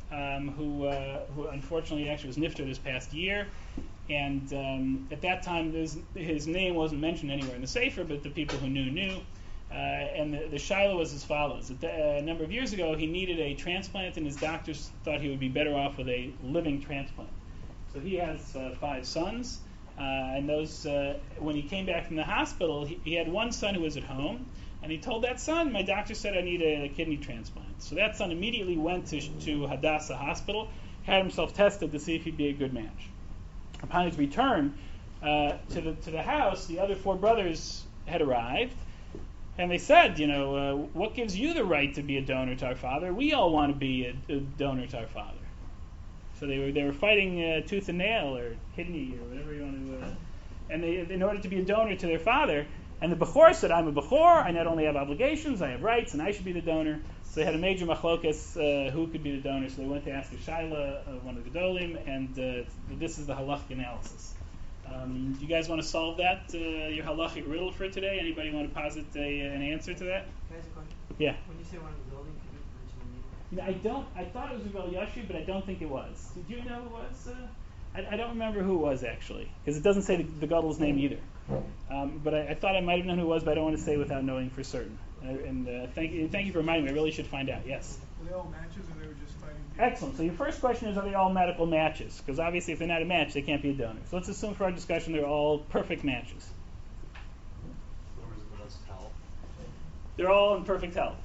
S1: who unfortunately actually was nifter this past year. And at that time, his name wasn't mentioned anywhere in the sefer, but the people who knew. And the shaila was as follows. A number of years ago, he needed a transplant, and his doctors thought he would be better off with a living transplant. So he has 5 sons, and those when he came back from the hospital, he had one son who was at home, and he told that son, my doctor said I need a kidney transplant. So that son immediately went to Hadassah Hospital, had himself tested to see if he'd be a good match. Upon his return to the house, the other 4 brothers had arrived, and they said, what gives you the right to be a donor to our father? We all want to be a donor to our father. So they were fighting tooth and nail or kidney or whatever you want to. And in order to be a donor to their father, and the Bechor said, I'm a Bechor. I not only have obligations, I have rights, and I should be the donor. So they had a major machlokas who could be the donor. So they went to ask a shaila of one of the gedolim, and this is the halachic analysis. Do you guys want to solve that, your halachic riddle for today? Anybody want to posit an answer to that?
S5: Can I ask a question?
S1: Yeah.
S5: When you say one of the building, could you mention the name?
S1: I thought it was Rebel Yashi, but I don't think it was. Did you know who it was? I don't remember who it was, actually, because it doesn't say the Gadol's name either. But I thought I might have known who it was, but I don't want to say without knowing for certain. And thank you for reminding me. I really should find out. Yes?
S7: Were they all matches, or they were just fighting people?
S1: Excellent. So your first question is, are they all medical matches? Because obviously if they're not a match, they can't be a donor. So let's assume for our discussion they're all perfect matches.
S3: Whoever's in the most health.
S1: They're all in perfect health.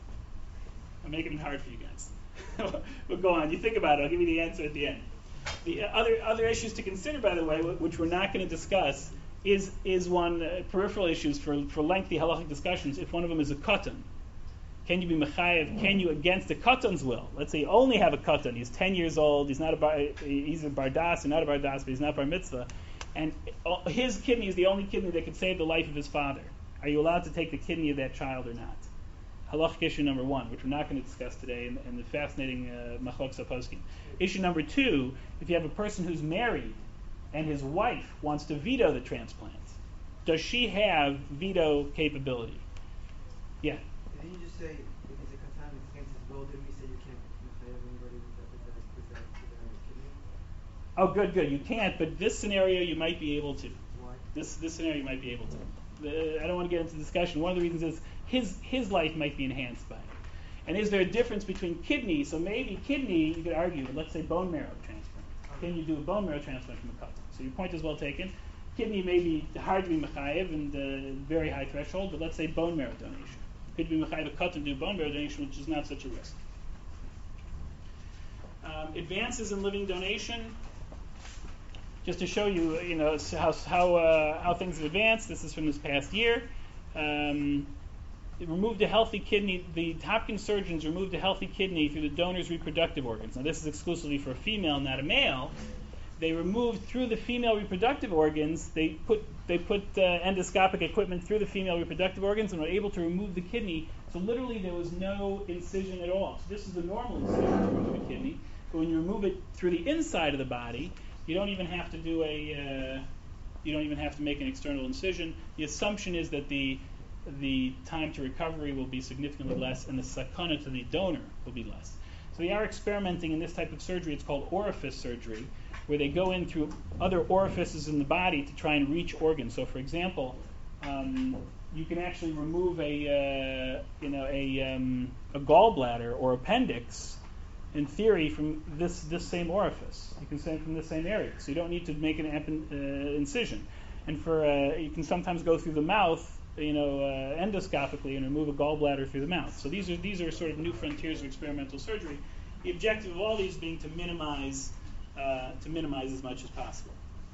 S1: I'm making it hard for you guys. But go on. You think about it. I'll give you the answer at the end. The other issues to consider, by the way, which we're not going to discuss, is one peripheral issues for lengthy halachic discussions. If one of them is a katan, Can you be mechayev? Can you, against a katan's will? Let's say you only have a katan. He's 10 years old. He's a bardas, or not a bardas, but he's not bar mitzvah. And his kidney is the only kidney that could save the life of his father. Are you allowed to take the kidney of that child or not? Halachic issue number 1, which we're not going to discuss today, and the fascinating machlok poskim. Issue number 2, if you have a person who's married and his wife wants to veto the transplant, does she have veto capability? Yeah.
S8: Didn't you just say if it's a katan, it's against his will? Didn't we say you can't have anybody with that kidney?
S1: Oh, good. You can't, but this scenario you might be able to.
S8: Why?
S1: This scenario you might be able to. I don't want to get into discussion. One of the reasons is his life might be enhanced by it. And is there a difference between kidney? So maybe kidney, you could argue, let's say bone marrow transplant. Can you do a bone marrow transplant from a couple? So your point is well taken. Kidney may be hard to be mechayev and very high threshold, but let's say bone marrow donation. Could be mechayev a cut and do bone marrow donation, which is not such a risk. Advances in living donation. Just to show you, how things have advanced. This is from this past year. It removed a healthy kidney. The Hopkins surgeons removed a healthy kidney through the donor's reproductive organs. Now, this is exclusively for a female, not a male. They removed through the female reproductive organs. They put endoscopic equipment through the female reproductive organs and were able to remove the kidney. So literally, there was no incision at all. So this is the normal incision to remove a kidney. But when you remove it through the inside of the body, you don't even have to do you don't even have to make an external incision. The assumption is that the time to recovery will be significantly less, and the sakana to the donor will be less. So they are experimenting in this type of surgery. It's called orifice surgery, where they go in through other orifices in the body to try and reach organs. So, for example, you can actually remove a gallbladder or appendix, in theory, from this same orifice. You can say from the same area, so you don't need to make an incision. And you can sometimes go through the mouth, endoscopically, and remove a gallbladder through the mouth. So these are sort of new frontiers of experimental surgery. The objective of all these being to minimize as much as possible.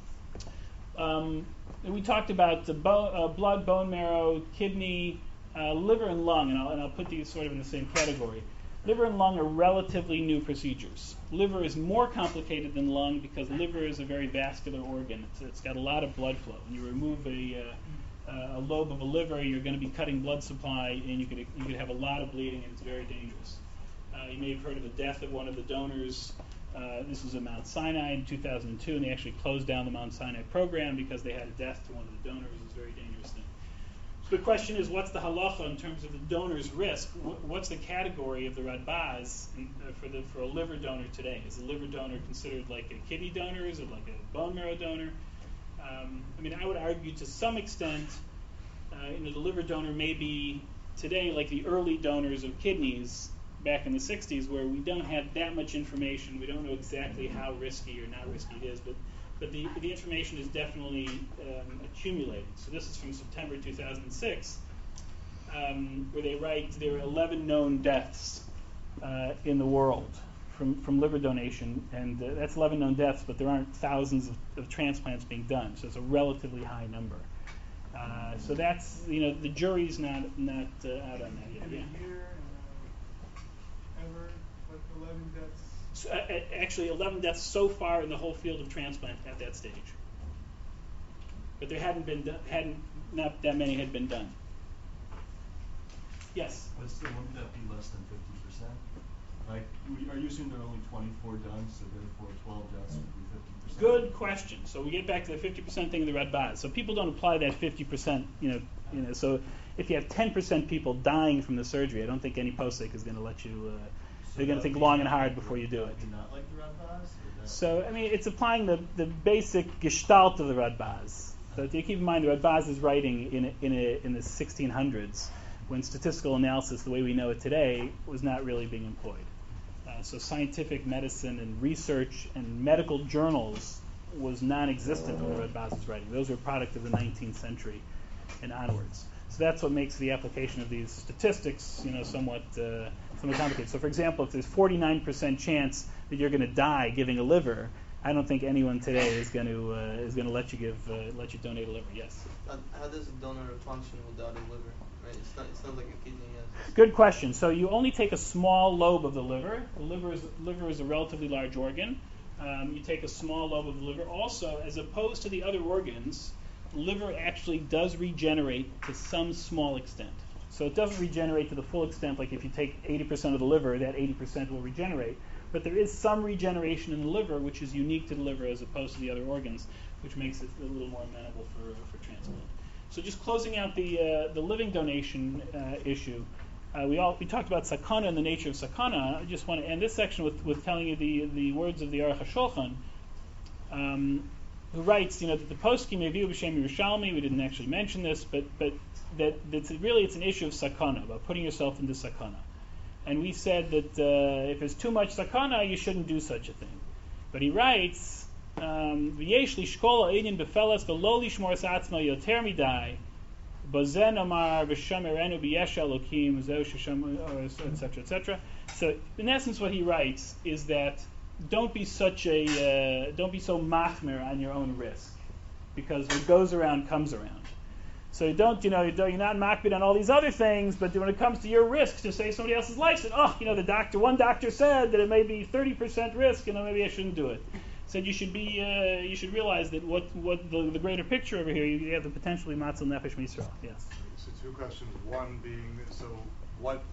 S1: We talked about the blood, bone marrow, kidney, liver, and lung, and I'll put these sort of in the same category. Liver and lung are relatively new procedures. Liver is more complicated than lung because liver is a very vascular organ. It's got a lot of blood flow. When you remove a lobe of a liver, you're going to be cutting blood supply, and you could have a lot of bleeding, and it's very dangerous. You may have heard of the death of one of the donors. This was at Mount Sinai in 2002, and they actually closed down the Mount Sinai program because they had a death to one of the donors. It was a very dangerous thing. So the question is, what's the halacha in terms of the donor's risk? What's the category of the Radbaz for a liver donor today? Is a liver donor considered like a kidney donor? Is it like a bone marrow donor? I would argue to some extent, the liver donor may be today like the early donors of kidneys back in the 60s, where we don't have that much information. We don't know exactly how risky or not risky it is, but the information is definitely accumulated. So this is from September 2006, where they write there are 11 known deaths in the world from liver donation, and that's 11 known deaths, but there aren't thousands of transplants being done, so it's a relatively high number. So that's, the jury's not out on that yet.
S7: In a year, ever, like 11 deaths?
S1: So, actually, 11 deaths so far in the whole field of transplant at that stage. But there not that many had been done. Yes?
S3: But still, wouldn't that be less than 50%? Like, are you assuming there are only 24 done, so therefore 12 deaths would be 50%?
S1: Good question. So we get back to the 50% thing of the Radbaz. So people don't apply that 50%, so if you have 10% people dying from the surgery, I don't think any posek is going to let you, they're going to think long and hard before you do it.
S3: Do not like the Radbaz?
S1: So, it's applying the basic gestalt of the Radbaz. So if you keep in mind, the Radbaz is writing in the 1600s, when statistical analysis, the way we know it today, was not really being employed. So scientific medicine and research and medical journals was non-existent when the Radbaz was writing. Those were a product of the 19th century and onwards. So that's what makes the application of these statistics, somewhat complicated. So, for example, if there's 49% chance that you're going to die giving a liver, I don't think anyone today is going to let you donate a liver. Yes.
S9: How does a donor function without a liver?
S2: Right? It's not like a kidney. Yes.
S1: Good question. So you only take a small lobe of the liver. The liver is a relatively large organ. You take a small lobe of the liver. Also, as opposed to the other organs, the liver actually does regenerate to some small extent. So it doesn't regenerate to the full extent, like if you take 80% of the liver, that 80% will regenerate. But there is some regeneration in the liver, which is unique to the liver as opposed to the other organs, which makes it a little more amenable for transplant. So just closing out the living donation issue, we talked about sakana and the nature of sakana. I just want to end this section with telling you the words of the Aruch HaShulchan, who writes, that the poskim Eviu b'Shem Yerushalmi, we didn't actually mention this, but that it's an issue of sakana, about putting yourself into sakana. And we said that if there's too much sakana, you shouldn't do such a thing. But he writes, V'yesh lishkol ha'inyan befelas v'lo lishmor es atzmo yoter midai, Bozen Amar v'shamerenu b'yesh Elokim zeu shesham, etc., etc. So in essence, what he writes is that don't be so machmir on your own risk, because what goes around comes around. So you're not makbid on all these other things, but when it comes to your risk to save somebody else's life, said, one doctor said that it may be 30% risk, maybe I shouldn't do it. Said you should realize that what the greater picture over here, you have the potentially matzil nefesh misra. Yes.
S9: So two questions. One being, so what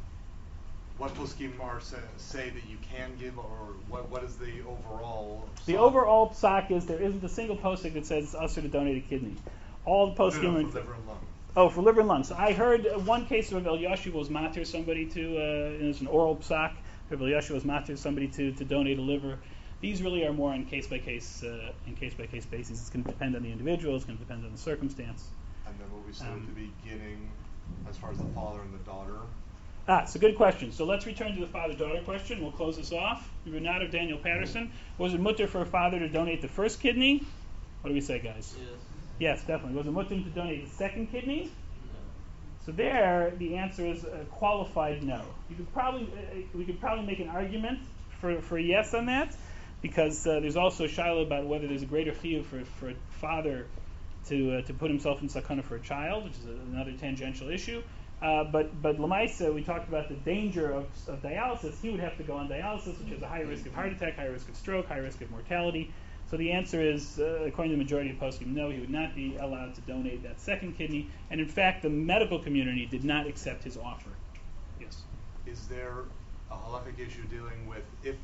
S9: poskim say that you can give, or what is the overall?
S1: The overall psak is there isn't a single posik that says it's usher to donate a kidney. All the poskim
S9: for liver and lung.
S1: Oh, for liver and lung. So I heard one case of Elyashiv was matir somebody it's an oral psak. Elyashiv was matir somebody to donate a liver. These really are more on case by case basis. It's going to depend on the individual. It's going to depend on the circumstance.
S9: And then what we said at the beginning, as far as the father and the daughter.
S1: It's a good question. So let's return to the father-daughter question. We'll close this off. We were not of Daniel Patterson. Was it mutter for a father to donate the first kidney? What do we say, guys? Yes, definitely. Was it mutter to donate the second kidney? No. So there, the answer is a qualified no. We could probably make an argument for a yes on that, because there's also a shiloh about whether there's a greater chiyuv for a father to put himself in sakana for a child, which is another tangential issue. But Lamaisa, we talked about the danger of dialysis. He would have to go on dialysis, which has a high risk of heart attack, high risk of stroke, high risk of mortality. So the answer is, according to the majority of poskim, no, he would not be allowed to donate that second kidney. And in fact, the medical community did not accept his offer. Yes.
S9: Is there a halachic issue dealing with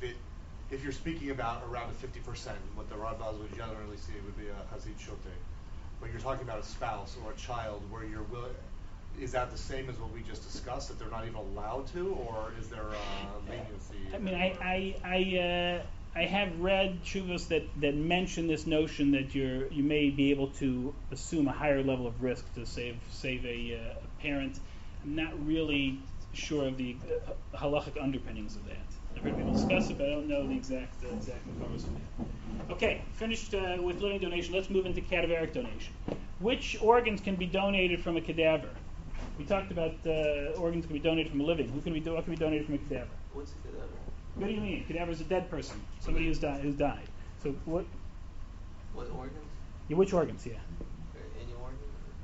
S9: if you're speaking about around a 50%, what the Radbaz would generally see would be a chazit shote, but you're talking about a spouse or a child where you're willing. Is that the same as what we just discussed, that they're not even allowed to, or is there leniency?
S1: I mean, I have read shuvos that mention this notion that you may be able to assume a higher level of risk to save a parent. I'm not really sure of the halachic underpinnings of that. I've heard people discuss it, but I don't know the exact numbers of that. Okay, finished with living donation. Let's move into cadaveric donation. Which organs can be donated from a cadaver? We talked about organs can be donated from a living. What can be donated from a cadaver?
S2: What's a cadaver?
S1: What do you mean? A cadaver is a dead person, somebody who's died. So what?
S2: What organs?
S1: Yeah, which organs? Yeah.
S2: Any organ?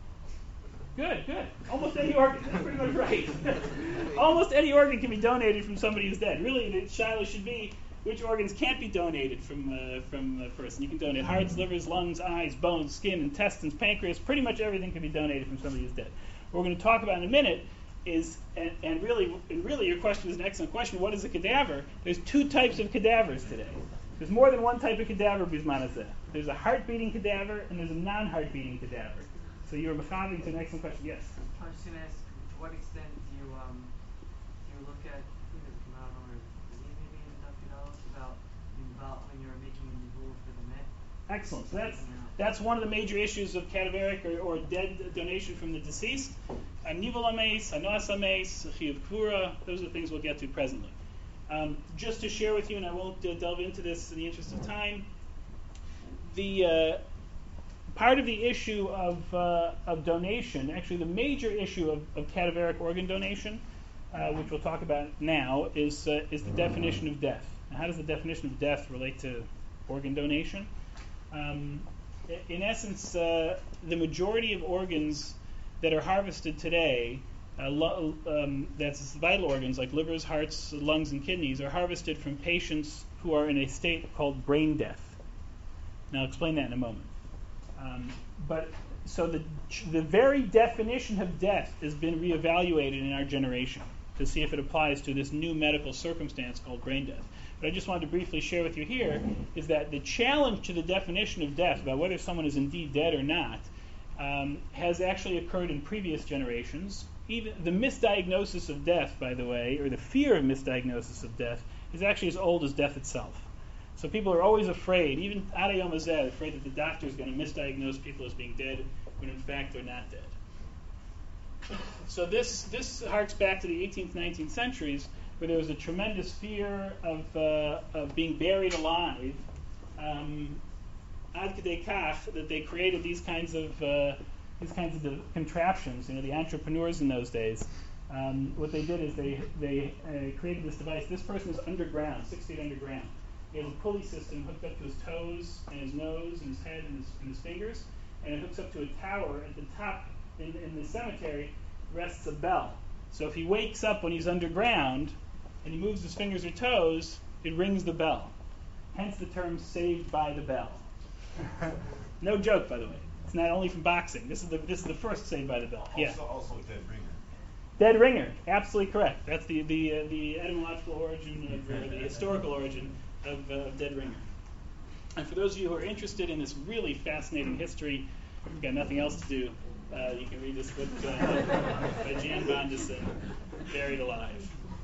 S1: Good. Almost any organ. That's pretty much right. Almost any organ can be donated from somebody who's dead. Really, the shiloh should be which organs can't be donated from a person. You can donate hearts, livers, lungs, eyes, bones, skin, intestines, pancreas. Pretty much everything can be donated from somebody who's dead. What we're going to talk about in a minute is, and really your question is an excellent question. What is a cadaver? There's two types of cadavers today. There's more than one type of cadaver, bisman hazeh. There's a heart-beating cadaver and there's a non-heart-beating cadaver. So you're mechaving to an excellent question. Yes?
S8: I was just going to ask, to what extent do you look at, I think there's a Gemara or maybe in Daf about when you're making a nivul for the met?
S1: Excellent. So that's one of the major issues of cadaveric or dead donation from the deceased. Nivul ameis, hanas ameis, chiyuv kvura. Those are the things we'll get to presently. Just to share with you, and I won't delve into this in the interest of time, the part of the issue of donation, actually the major issue of cadaveric organ donation, which we'll talk about now, is the definition of death. Now, how does the definition of death relate to organ donation? In essence, the majority of organs that are harvested today that's vital organs like livers, hearts, lungs, and kidneys, are harvested from patients who are in a state called brain death. Now I'll explain that in a moment. So the very definition of death has been reevaluated in our generation to see if it applies to this new medical circumstance called brain death. But I just wanted to briefly share with you here is that the challenge to the definition of death, about whether someone is indeed dead or not, has actually occurred in previous generations. Even the misdiagnosis of death, by the way, or the fear of misdiagnosis of death, is actually as old as death itself. So people are always afraid, even Ad Hayom Hazeh, afraid that the doctor is going to misdiagnose people as being dead when in fact they're not dead. So this harks back to the 18th, 19th centuries, where there was a tremendous fear of being buried alive, ad kedei kach, that they created these kinds of contraptions. The entrepreneurs in those days, what they did is they created this device. This person is underground, 6 feet underground. He has a pulley system hooked up to his toes and his nose and his head and his fingers, and it hooks up to a tower. At the top, in the cemetery, rests a bell. So if he wakes up when he's underground and he moves his fingers or toes, it rings the bell. Hence the term "saved by the bell." No joke, by the way. It's not only from boxing. This is the first "saved by the bell."
S10: Also dead ringer.
S1: Dead ringer, absolutely correct. That's the etymological origin or the historical origin of dead ringer. And for those of you who are interested in this really fascinating history, you've got nothing else to do. You can read this book by Jan Bondeson, Buried Alive.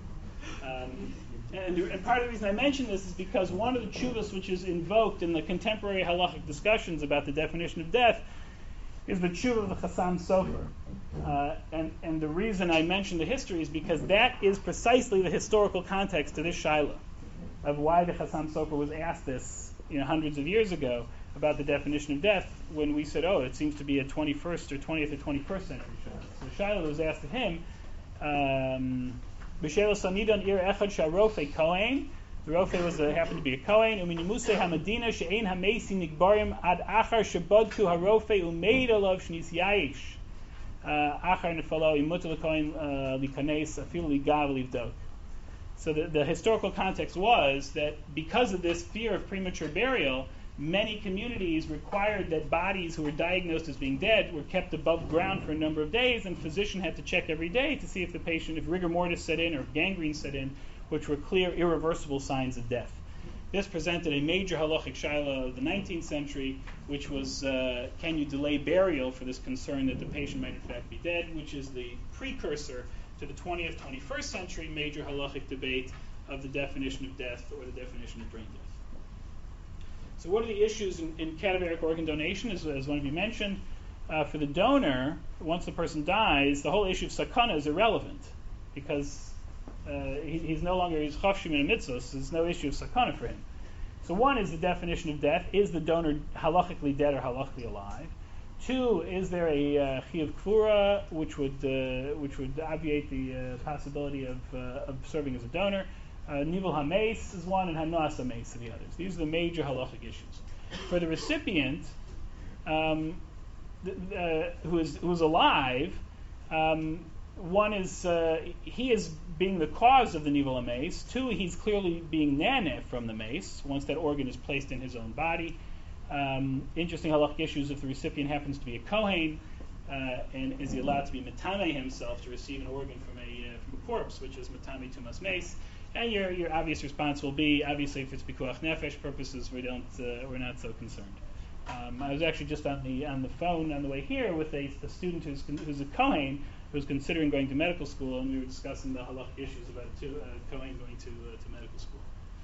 S1: And part of the reason I mention this is because one of the tshuvas which is invoked in the contemporary halachic discussions about the definition of death is the tshuva of the Chassam Sofer. And the reason I mention the history is because that is precisely the historical context to this shaila of why the Chassam Sofer was asked this hundreds of years ago about the definition of death, when we said, it seems to be a 21st or 20th or 21st century shaila. So shaila was asked to him, B'Sheila Sanidon Ir Echad Sharofe Kohen. The Rofe happened to be a Kohen. Uminimuse Hamadina She'ein Hamesi Nigbarim Ad Achar Shabodku Harofe Umeid Alav Shnis Yayish Achar Nefalo Imutal Kohen Likanes Afilu Ligav Livdok. So the historical context was that because of this fear of premature burial, many communities required that bodies who were diagnosed as being dead were kept above ground for a number of days, and physician had to check every day to see if the patient, if rigor mortis set in or if gangrene set in, which were clear, irreversible signs of death. This presented a major halachic shaila of the 19th century, which was, can you delay burial for this concern that the patient might in fact be dead, which is the precursor to the 20th, 21st century major halachic debate of the definition of death or the definition of brain death. So what are the issues in cadaveric organ donation, as one of you mentioned? For the donor, once the person dies, the whole issue of sakana is irrelevant because he's no longer, he's chafshim in a mitzvos, there's no issue of sakana for him. So one is the definition of death. Is the donor halachically dead or halachically alive? Two, is there a chiyuv kfura which would obviate the possibility of serving as a donor? Nivul hameis is one, and hanoas hameis are the others. These are the major halachic issues. For the recipient, who is alive, one is he is being the cause of the nivul hameis. Two, he's clearly being naneh from the mace once that organ is placed in his own body. Interesting halachic issues if the recipient happens to be a kohen, and is he allowed to be metame himself to receive an organ from a corpse, which is metame tumas mace. And your obvious response will be, obviously, if it's pikuach nefesh purposes, we're not so concerned. I was actually just on the phone on the way here with a student who's a kohen who's considering going to medical school, and we were discussing the halachic issues about a kohen going to medical school.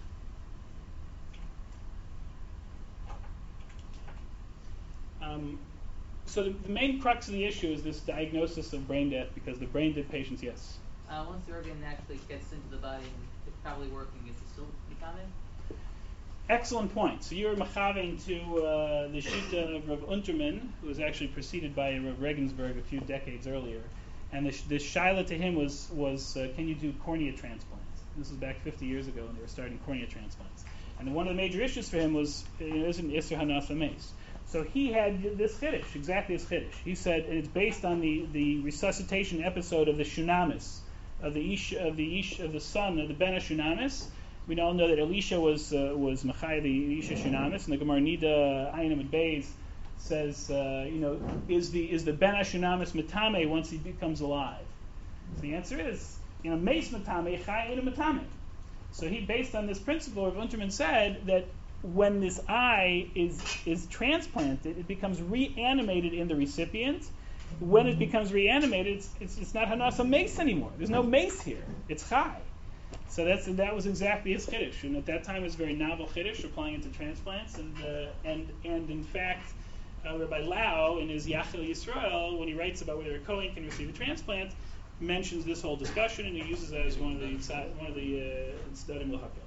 S1: So the main crux of the issue is this diagnosis of brain death, because the brain dead patients, yes.
S6: Once the organ actually gets into the body and it's probably working, is it still becoming?
S1: Excellent point. So you're machavein to the shita of Rav Unterman, who was actually preceded by Rav Regensburg a few decades earlier. And the shaila to him was can you do cornea transplants? This was back 50 years ago when they were starting cornea transplants. And one of the major issues for him was, isn't Isser Hanas Hames. So he had this chiddush, exactly this chiddush. He said, and it's based on the resuscitation episode of the Shunamis, of the son of the Ben Shunamis. We all know that Elisha was Machai the Elisha Shunamis, and the Gemara Nida Ayin and Beis says, is the Ben Shunamis Matame once he becomes alive? So the answer is, Meis Matame, Chai Ein Matame. So he, based on this principle, Rav Unterman said that when this eye is transplanted, it becomes reanimated in the recipient. When it becomes reanimated, it's not Hanasa Mace anymore. There's no mace here. It's Chai. So that was exactly his chiddush, and at that time it was a very novel chiddush, applying it to transplants. And in fact, Rabbi Lau in his Yachil Yisrael, when he writes about whether a Kohen can receive a transplant, mentions this whole discussion, and he uses that as one of the Tzedadim L'Hakel.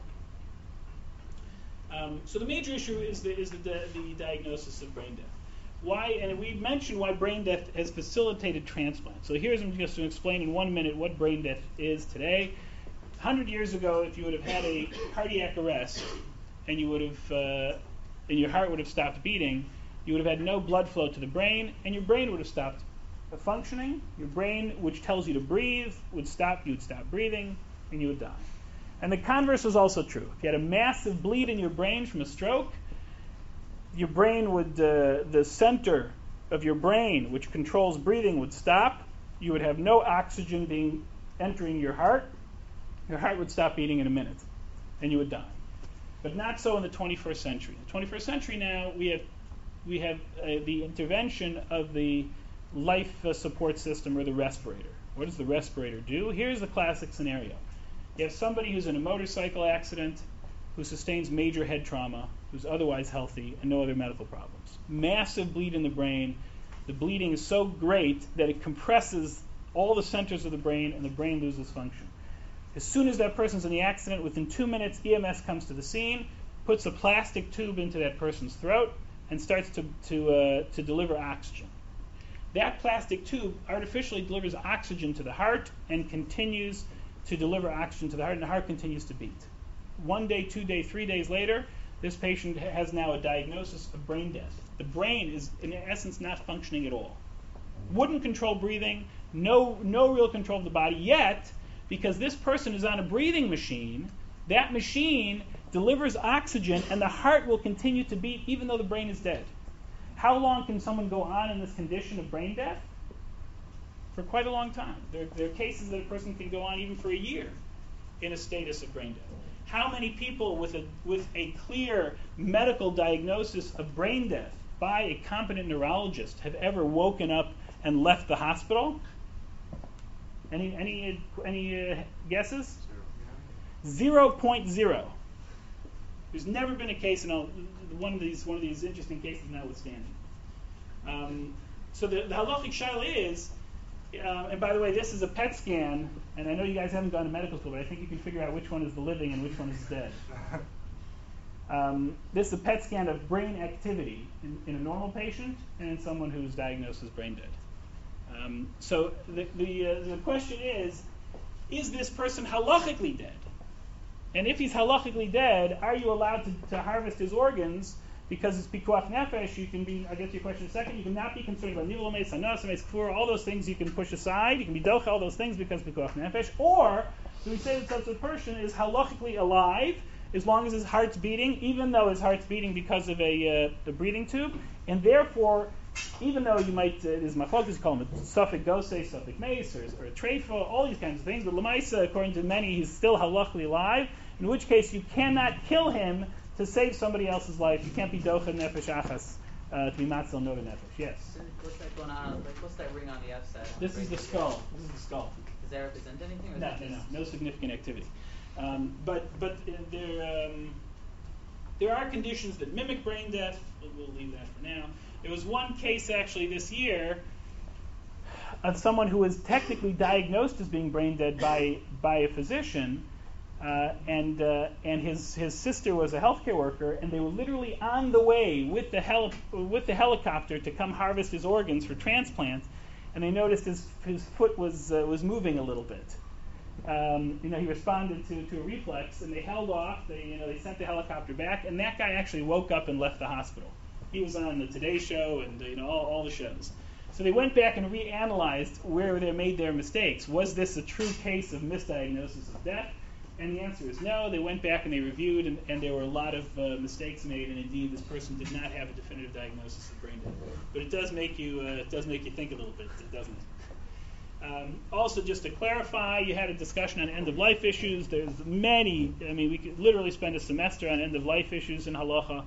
S1: So the major issue is the diagnosis of brain death. Why? And we mentioned why brain death has facilitated transplant. So here's I'm just going to explain in 1 minute what brain death is today. 100 years ago, if you would have had a cardiac arrest and you would have, and your heart would have stopped beating, you would have had no blood flow to the brain, and your brain would have stopped functioning. Your brain, which tells you to breathe, would stop. You would stop breathing, and you would die. And the converse was also true. If you had a massive bleed in your brain from a stroke, your brain would, the center of your brain, which controls breathing, would stop. You would have no oxygen entering your heart. Your heart would stop beating in a minute, and you would die. But not so in the 21st century. In the 21st century now, we have the intervention of the life support system, or the respirator. What does the respirator do? Here's the classic scenario. You have somebody who's in a motorcycle accident, who sustains major head trauma, who's otherwise healthy, and no other medical problems. Massive bleed in the brain. The bleeding is so great that it compresses all the centers of the brain, and the brain loses function. As soon as that person's in the accident, within 2 minutes, EMS comes to the scene, puts a plastic tube into that person's throat, and starts to deliver oxygen. That plastic tube artificially delivers oxygen to the heart and continues to deliver oxygen to the heart, and the heart continues to beat. 1 day, 2 days, 3 days later, this patient has now a diagnosis of brain death. The brain is, in essence, not functioning at all. Wouldn't control breathing, no real control of the body, yet, because this person is on a breathing machine, that machine delivers oxygen, and the heart will continue to beat even though the brain is dead. How long can someone go on in this condition of brain death? For quite a long time. There are cases that a person can go on even for a year in a status of brain death. How many people with a clear medical diagnosis of brain death by a competent neurologist have ever woken up and left the hospital? Any guesses? 0.0. There's never been a case, and one of these interesting cases notwithstanding. So the halachic shaila is, and by the way, this is a PET scan, and I know you guys haven't gone to medical school, but I think you can figure out which one is the living and which one is dead. This is a PET scan of brain activity in a normal patient and in someone who's diagnosed as brain dead. So the question is this person halachically dead? And if he's halachically dead, are you allowed to harvest his organs? Because it's pikuach nefesh, you can be, I'll get to your question in a second, you cannot be concerned about nivul meis, hanas meis, kfur, all those things you can push aside. You can be docha all those things because pikuach nefesh. Or, do we say that such a person is halachically alive as long as his heart's beating, even though his heart's beating because of the breathing tube, and therefore, even though you might, there's machlokas call him a suffik dosei, suffik meis, or a treifa, all these kinds of things, but lemaisa, according to many, he's still halachically alive, in which case you cannot kill him to save somebody else's life. You can't be docha nefesh achas to be matzil nova nefesh. Yes?
S6: What's that going on? Like, what's that ring on the F side?
S1: This is the skull. This is the skull.
S6: Does that represent anything? Or
S1: No significant activity. But there are conditions that mimic brain death. We'll leave that for now. There was one case actually this year of someone who was technically diagnosed as being brain dead by a physician, and his sister was a healthcare worker, and they were literally on the way with the helicopter to come harvest his organs for transplant, and they noticed his foot was moving a little bit. He responded to a reflex, and they held off. They sent the helicopter back, and that guy actually woke up and left the hospital. He was on the Today Show and all the shows. So they went back and reanalyzed where they made their mistakes. Was this a true case of misdiagnosis of death? And the answer is no. They went back and they reviewed, and there were a lot of mistakes made, and indeed this person did not have a definitive diagnosis of brain death. But it does make you think a little bit, doesn't it? Also, just to clarify, you had a discussion on end-of-life issues. There's many. I mean, we could literally spend a semester on end-of-life issues in halacha.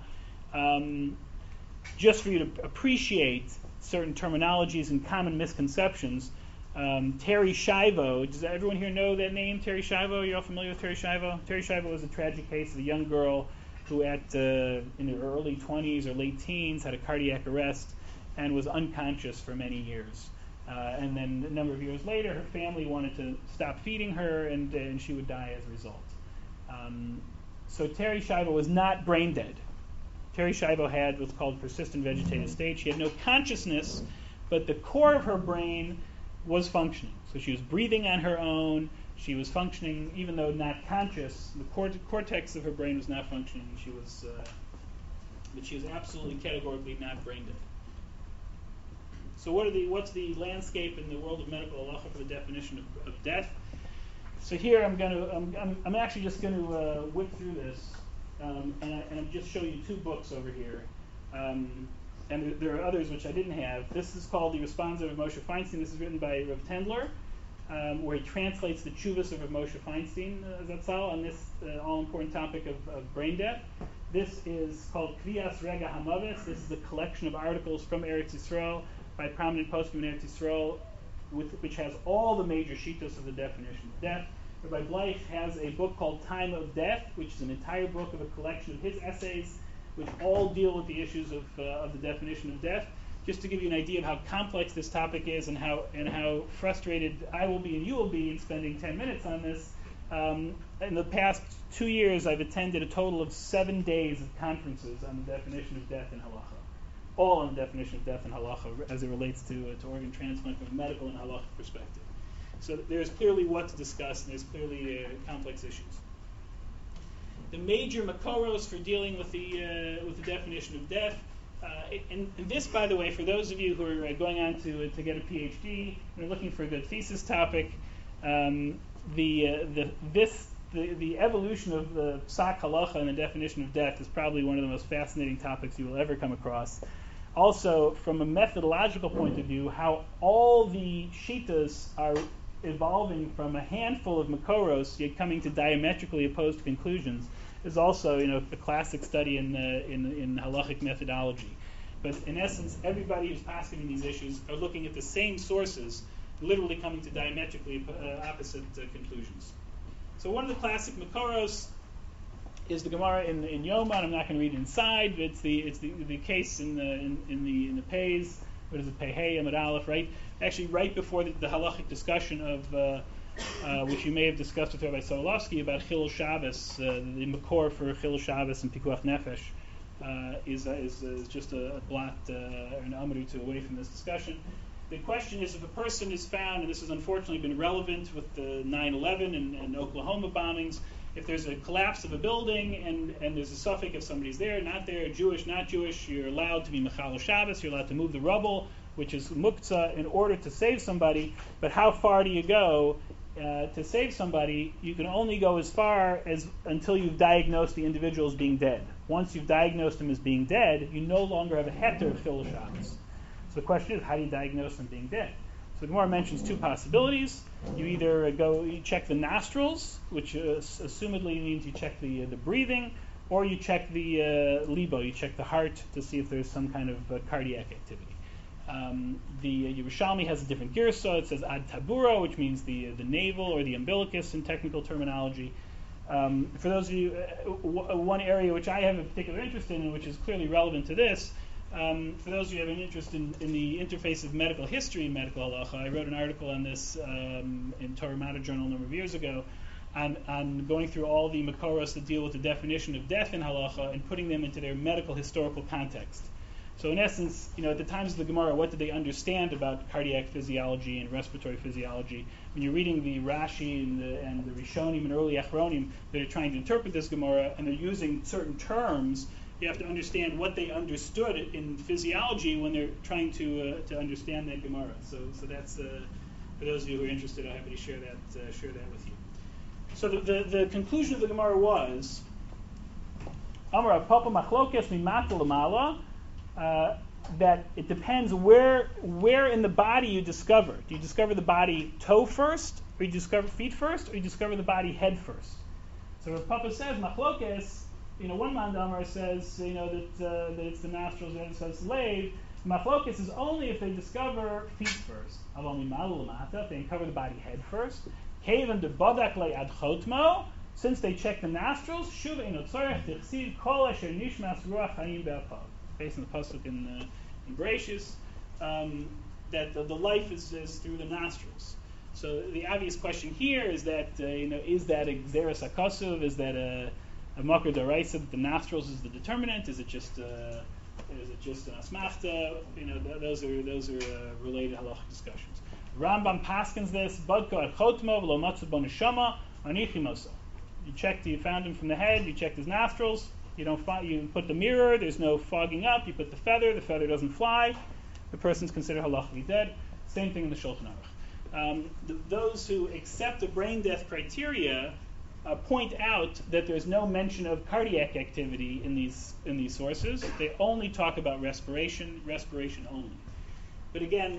S1: Just for you to appreciate certain terminologies and common misconceptions. Terry Schiavo, does everyone here know that name, Terry Schiavo? You're all familiar with Terry Schiavo? Terry Schiavo was a tragic case of a young girl who in her early 20s or late teens had a cardiac arrest and was unconscious for many years. And then a number of years later, her family wanted to stop feeding her, and she would die as a result. So Terry Schiavo was not brain dead. Terry Schiavo had what's called persistent vegetative state. She had no consciousness, but the core of her brain was functioning. So she was breathing on her own. She was functioning, even though not conscious. The cortex of her brain was not functioning. But she was absolutely categorically not brain dead. So what's the landscape in the world of medical halacha for the definition of death? So here I'm actually just going to whip through this. And I'm just showing you two books over here. And there are others which I didn't have. This is called The Responsa of Moshe Feinstein. This is written by Rav Tendler, where he translates the Tshuvas of Rav Moshe Feinstein, Zatzal, on this all-important topic of brain death. This is called Kviyas Rega Hamavis. This is a collection of articles from Eretz Yisrael by prominent poskim in Eretz Yisrael, which has all the major shittos of the definition of death. Rabbi Bleich has a book called Time of Death, which is an entire book of a collection of his essays, which all deal with the issues of the definition of death. Just to give you an idea of how complex this topic is and how frustrated I will be and you will be in spending 10 minutes on this. In the past 2 years, I've attended a total of 7 days of conferences on the definition of death in halacha, all on the definition of death in halacha as it relates to organ transplant from a medical and halacha perspective. So there's clearly what to discuss, and there's clearly complex issues. The major makoros for dealing with the definition of death, and this, by the way, for those of you who are going on to get a PhD and are looking for a good thesis topic, the evolution of the psak halacha and the definition of death is probably one of the most fascinating topics you will ever come across. Also, from a methodological point of view, how all the shittas are evolving from a handful of makoros, yet coming to diametrically opposed conclusions, is also, a classic study in halachic methodology. But in essence, everybody who's passing these issues are looking at the same sources, literally coming to diametrically opposite conclusions. So one of the classic makoros is the Gemara in Yoma. I'm not going to read it inside, but it's the case in the Peis. What is it? Pehei Amud Aleph, right? Actually, right before the halachic discussion of which you may have discussed with Rabbi Solovsky about Chilul Shabbos, the makor for Chilul Shabbos and Pikuach Nefesh is just a blot or an amud or two away from this discussion. The question is, if a person is found, and this has unfortunately been relevant with the 9/11 and Oklahoma bombings, if there's a collapse of a building and there's a suffix if somebody's there, not there, Jewish, not Jewish, you're allowed to be Mechal Shabbos, you're allowed to move the rubble, which is muktzah, in order to save somebody. But how far do you go to save somebody? You can only go as far as until you've diagnosed the individual as being dead. Once you've diagnosed him as being dead, you no longer have a heter of Chilul Shabbos. So the question is, how do you diagnose them being dead? So the Gemara mentions two possibilities. You either you check the nostrils, which assumedly means you check the breathing, or you check the libo, you check the heart to see if there's some kind of cardiac activity. The Yerushalmi has a different girsa. It says ad tabura, which means the navel or the umbilicus in technical terminology. For those of you, one area which I have a particular interest in, and which is clearly relevant to this, for those of you who have an interest in the interface of medical history and medical halacha, I wrote an article on this in Torah Matter Journal a number of years ago, on going through all the makoros that deal with the definition of death in halacha and putting them into their medical historical context. So in essence, at the times of the Gemara, what did they understand about cardiac physiology and respiratory physiology? When you're reading the Rashi and the Rishonim and early Achronim that are trying to interpret this Gemara, and they're using certain terms You have to understand what they understood in physiology when they're trying to understand that Gemara. So that's for those of you who are interested, I'm happy to share that with you. So the conclusion of the Gemara was Amar Papa Machlokes Mimata Lamala, that it depends where in the body you discover. Do you discover the body toe first, or you discover feet first, or you discover the body head first? So Rav Papa says Machlokes. One Mandamar says that it's the nostrils, and it says slave. Machlokes is only if they discover feet first. If they uncover the body head first. Kaven de badak le ad chotmo. Since they check the nostrils, shuv eno tzorech tichsiv kol asher nishmas ruach hayim be'apav. Based on the pasuk in Bereshis, that the life is through the nostrils. So the obvious question here is that is that a xeris hakasuv? Is that a makar d'oraisa that the nostrils is the determinant? Is it just an asmachta? Those are related halachic discussions. Rambam paskins this badko ad chotmo v'lo matzah bo neshama anichimosa. You found him from the head. You checked his nostrils. You put the mirror. There's no fogging up. You put the feather doesn't fly. The person's considered halachically dead. Same thing in the Shulchan Aruch. Those who accept the brain death criteria point out that there's no mention of cardiac activity in these sources. They only talk about respiration only. But again,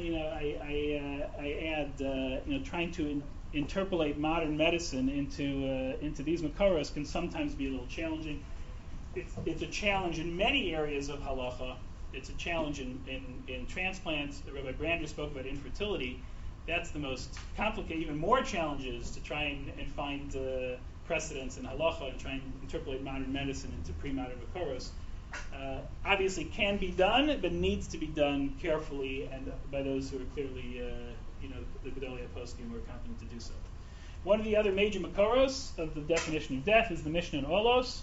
S1: I add, trying to interpolate modern medicine into these makaros can sometimes be a little challenging. It's a challenge in many areas of halacha. It's a challenge in transplants. Rabbi Brander spoke about infertility. That's the most complicated, even more challenges to try and find precedents in halacha and try and interpolate modern medicine into pre-modern makaros. Obviously can be done, but needs to be done carefully and by those who are clearly, the Gedolei HaPoskim who are competent to do so. One of the other major makaros of the definition of death is the Mishnah in Olos.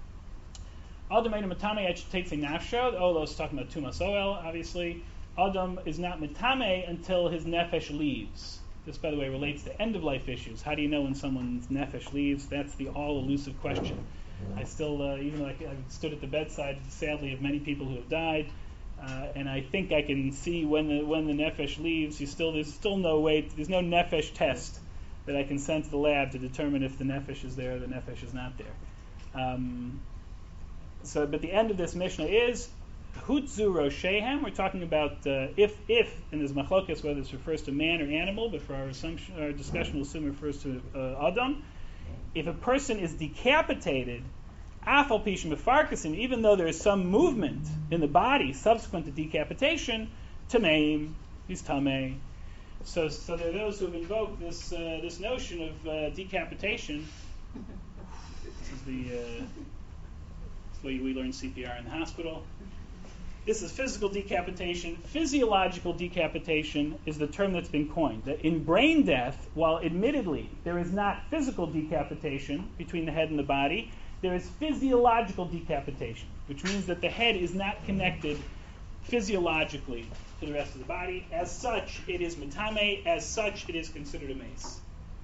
S1: Adam Eino Matame takes a nafsho. The Olos is talking about Tumas Oel, obviously. Adam is not Matame until his nefesh leaves. This, by the way, relates to end-of-life issues. How do you know when someone's nefesh leaves? That's the all-elusive question. I still, even though I've stood at the bedside, sadly, of many people who have died, and I think I can see when the nefesh leaves. There's still no way. There's no nefesh test that I can send to the lab to determine if the nefesh is there or the nefesh is not there. But the end of this Mishnah is Hutzu Roshehem. We're talking about if, and there's machlokes whether this refers to man or animal, but for our discussion we'll assume it refers to Adam. If a person is decapitated, Afal Pishim Mefarkasim, even though there is some movement in the body subsequent to decapitation, Tameim, he's Tameh. So there are those who have invoked this notion of decapitation. This is the way we learn CPR in the hospital. This is physical decapitation. Physiological decapitation is the term that's been coined. That in brain death, while admittedly there is not physical decapitation between the head and the body, there is physiological decapitation, which means that the head is not connected physiologically to the rest of the body. As such, it is metame. As such, it is considered a mace.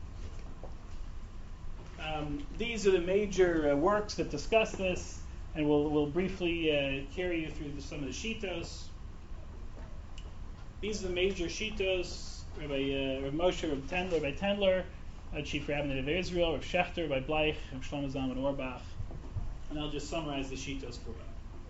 S1: These are the major works that discuss this. And we'll briefly carry you through some of the shitos. These are the major shitos: Rabbi Moshe, Rabbi Tendler, Chief Rabbinate of Israel, Rabbi Schechter, Rabbi Bleich, Rabbi Shlomo Zalman Auerbach. And I'll just summarize the shitos for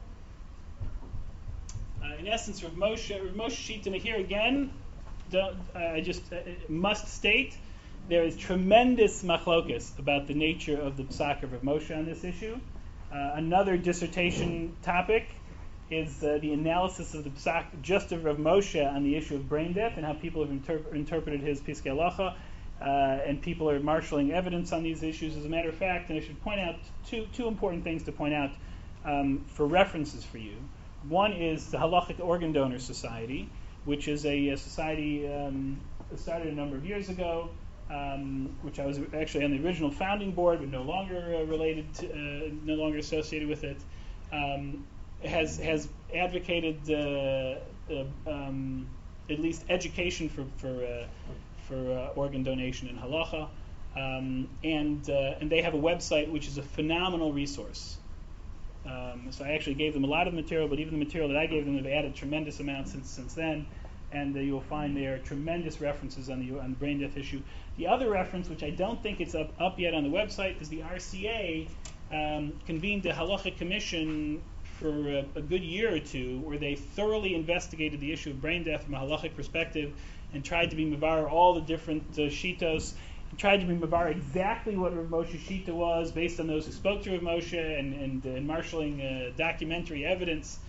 S1: you. In essence, Rabbi Moshe Shita, here again, I just must state there is tremendous machlokas about the nature of the psak of Rabbi Moshe on this issue. Another dissertation topic is the analysis of the psak just of Rav Moshe on the issue of brain death and how people have interpreted his Piskei Halacha, and people are marshalling evidence on these issues. As a matter of fact, and I should point out two important things to point out for references for you. One is the Halachic Organ Donor Society, which is a society started a number of years ago, which I was actually on the original founding board, but no longer no longer associated with it, has advocated at least education for organ donation in halacha, and they have a website which is a phenomenal resource. So I actually gave them a lot of material, but even the material that I gave them, they've added tremendous amounts since then. And you will find there are tremendous references on the brain death issue. The other reference, which I don't think it's up yet on the website, is the RCA convened a halachic commission for a good year or two, where they thoroughly investigated the issue of brain death from a halachic perspective and tried to be mavar all the different shitos, and tried to be mavar exactly what Rav Moshe Shita was, based on those who spoke to Rav Moshe and marshaling documentary evidence.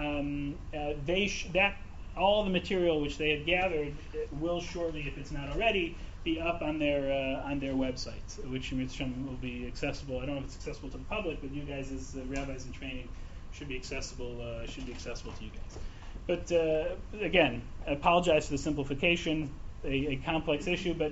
S1: All the material which they had gathered will shortly, if it's not already, be up on their website, which will be accessible. I don't know if it's accessible to the public, but you guys as rabbis in training should be accessible to you guys. But again, I apologize for the simplification, a complex issue. But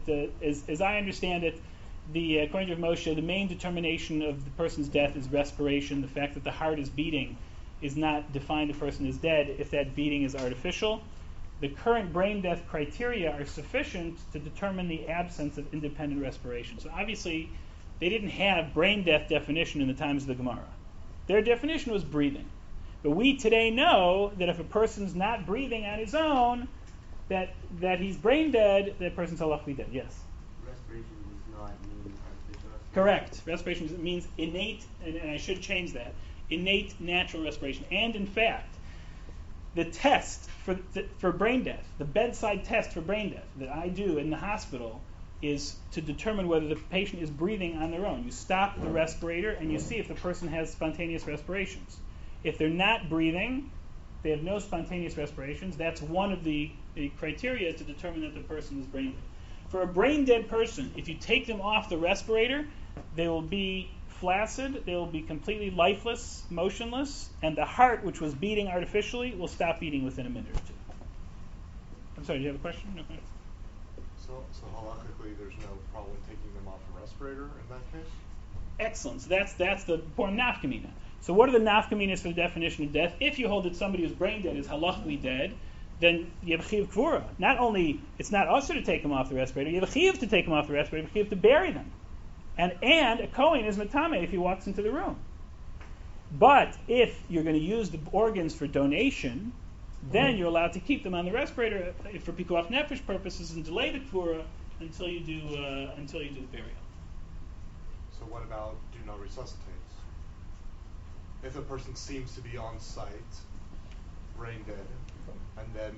S1: as I understand it, according to Moshe, the main determination of the person's death is respiration. The fact that the heart is beating is not defined a person is dead if that beating is artificial. The current brain death criteria are sufficient to determine the absence of independent respiration. So obviously, they didn't have brain death definition in the times of the Gemara. Their definition was breathing. But we today know that if a person's not breathing on his own, that he's brain dead, that person's halachically dead. Yes?
S2: Respiration does not mean artificial respiration.
S1: Correct. Respiration means innate, and I should change that, innate natural respiration. And in fact, the test for brain death, the bedside test for brain death that I do in the hospital, is to determine whether the patient is breathing on their own. You stop the respirator and you see if the person has spontaneous respirations. If they're not breathing, they have no spontaneous respirations, that's one of the criteria to determine that the person is brain dead. For a brain dead person, if you take them off the respirator, they will be flaccid, they will be completely lifeless, motionless, and the heart, which was beating artificially, will stop beating within a minute or two. I'm sorry, do you have a question? No question.
S9: So halakhically, there's no problem taking them off a respirator in that case?
S1: Excellent. So that's the important nafkamina. So what are the nafkaminas for the definition of death? If you hold that somebody who's brain dead is halachically dead, then you have a chiyuv kvura. Not only, it's not also to take them off the respirator, you have a chiyuv to take them off the respirator, you have a chiyuv to bury them. And a Kohen is matame if he walks into the room. But if you're going to use the organs for donation, then you're allowed to keep them on the respirator for pikuach nefesh purposes and delay the kvura until you do the burial.
S9: So what about do not resuscitate? If a person seems to be on site, brain dead, and then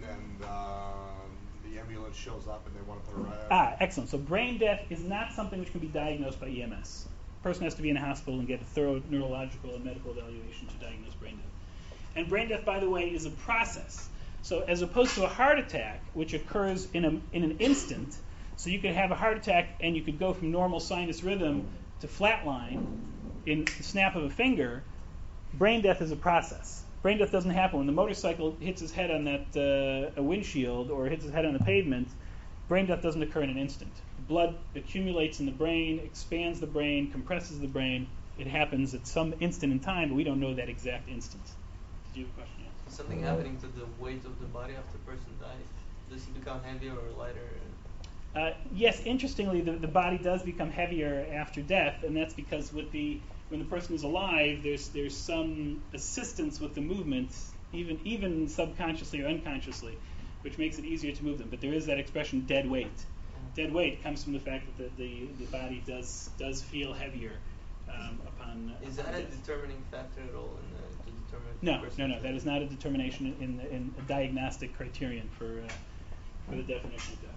S9: the ambulance shows up and they want to put her
S1: excellent. So brain death is not something which can be diagnosed by EMS. A person has to be in a hospital and get a thorough neurological and medical evaluation to diagnose brain death. And brain death, by the way, is a process. So as opposed to a heart attack, which occurs in an instant, so you could have a heart attack and you could go from normal sinus rhythm to flatline in the snap of a finger, brain death is a process. Brain death doesn't happen when the motorcycle hits his head on that a windshield or hits his head on the pavement. Brain death doesn't occur in an instant. Blood accumulates in the brain, expands the brain, compresses the brain. It happens at some instant in time, but we don't know that exact instant. Did you have a question?
S10: Is something happening to the weight of the body after the person dies? Does it become heavier or lighter?
S1: Yes, interestingly, the body does become heavier after death, and that's because when the person is alive, there's some assistance with the movements, even subconsciously or unconsciously, which makes it easier to move them. But there is that expression, dead weight. Dead weight comes from the fact that the body does feel heavier upon.
S10: Is that a determining factor at all to determine?
S1: No. That is not a determination in a diagnostic criterion for the definition of death.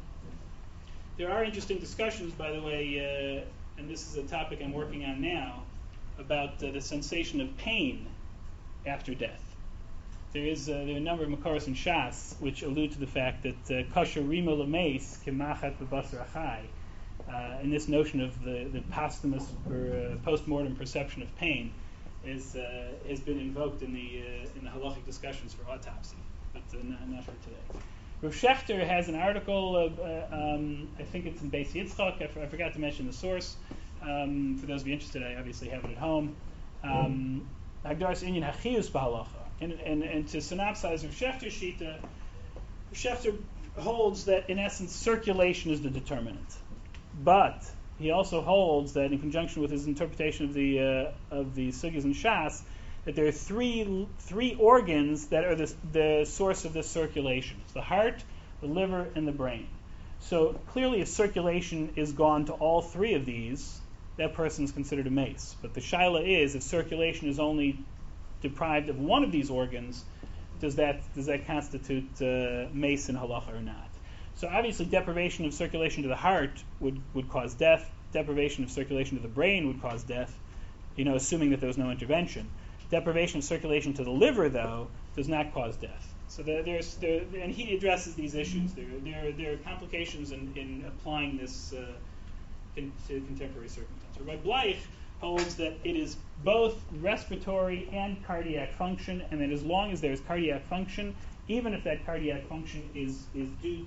S1: There are interesting discussions, by the way, and this is a topic I'm working on now, about the sensation of pain after death. There are a number of Makoros and Shas which allude to the fact that kosher rima l'meis kemachat b'basar achai, and this notion of the posthumous or post-mortem perception of pain has been invoked in the halachic discussions for autopsy, but not for today. Rav Shechter has an article, I think it's in Beis Yitzchak, I forgot to mention the source. For those of you interested, I obviously have it at home. Hagdaras Inyan Hachiyus B'Halacha. And to synopsize Rav Shechter's Shita, Rav Shechter holds that, in essence, circulation is the determinant. But he also holds that, in conjunction with his interpretation of the sugyas and shas, that there are three organs that are the source of this circulation. It's the heart, the liver, and the brain. So clearly, if circulation is gone to all three of these, that person is considered a mace. But the shaila is, if circulation is only deprived of one of these organs, does that constitute mace in halacha or not? So obviously, deprivation of circulation to the heart would cause death. Deprivation of circulation to the brain would cause death, assuming that there was no intervention. Deprivation of circulation to the liver, though, does not cause death. So and he addresses these issues. There are complications in applying this to contemporary circumstances. Rabbi Bleich holds that it is both respiratory and cardiac function, and that as long as there is cardiac function, even if that cardiac function is due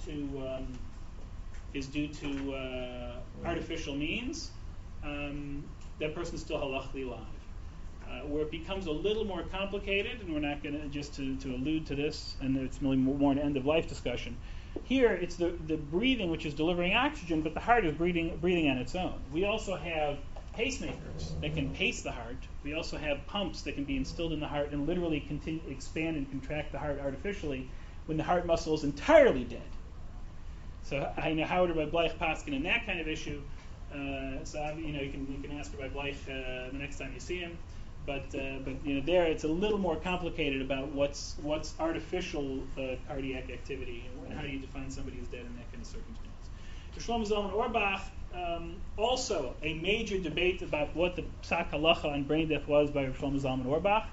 S1: to artificial means, that person is still halachically alive. Where it becomes a little more complicated, and we're not going to, just to allude to this, and it's really more an end-of-life discussion. Here, it's the breathing which is delivering oxygen, but the heart is breathing on its own. We also have pacemakers that can pace the heart. We also have pumps that can be instilled in the heart and literally expand and contract the heart artificially when the heart muscle is entirely dead. So I know how would Rabbi Bleich paskin in that kind of issue. So you can ask Rabbi Bleich the next time you see him. But there it's a little more complicated about what's artificial cardiac activity and how do you define somebody who's dead in that kind of circumstance. Shlomo Zalman Auerbach, also a major debate about what the psak halacha on brain death was by Shlomo Zalman Auerbach.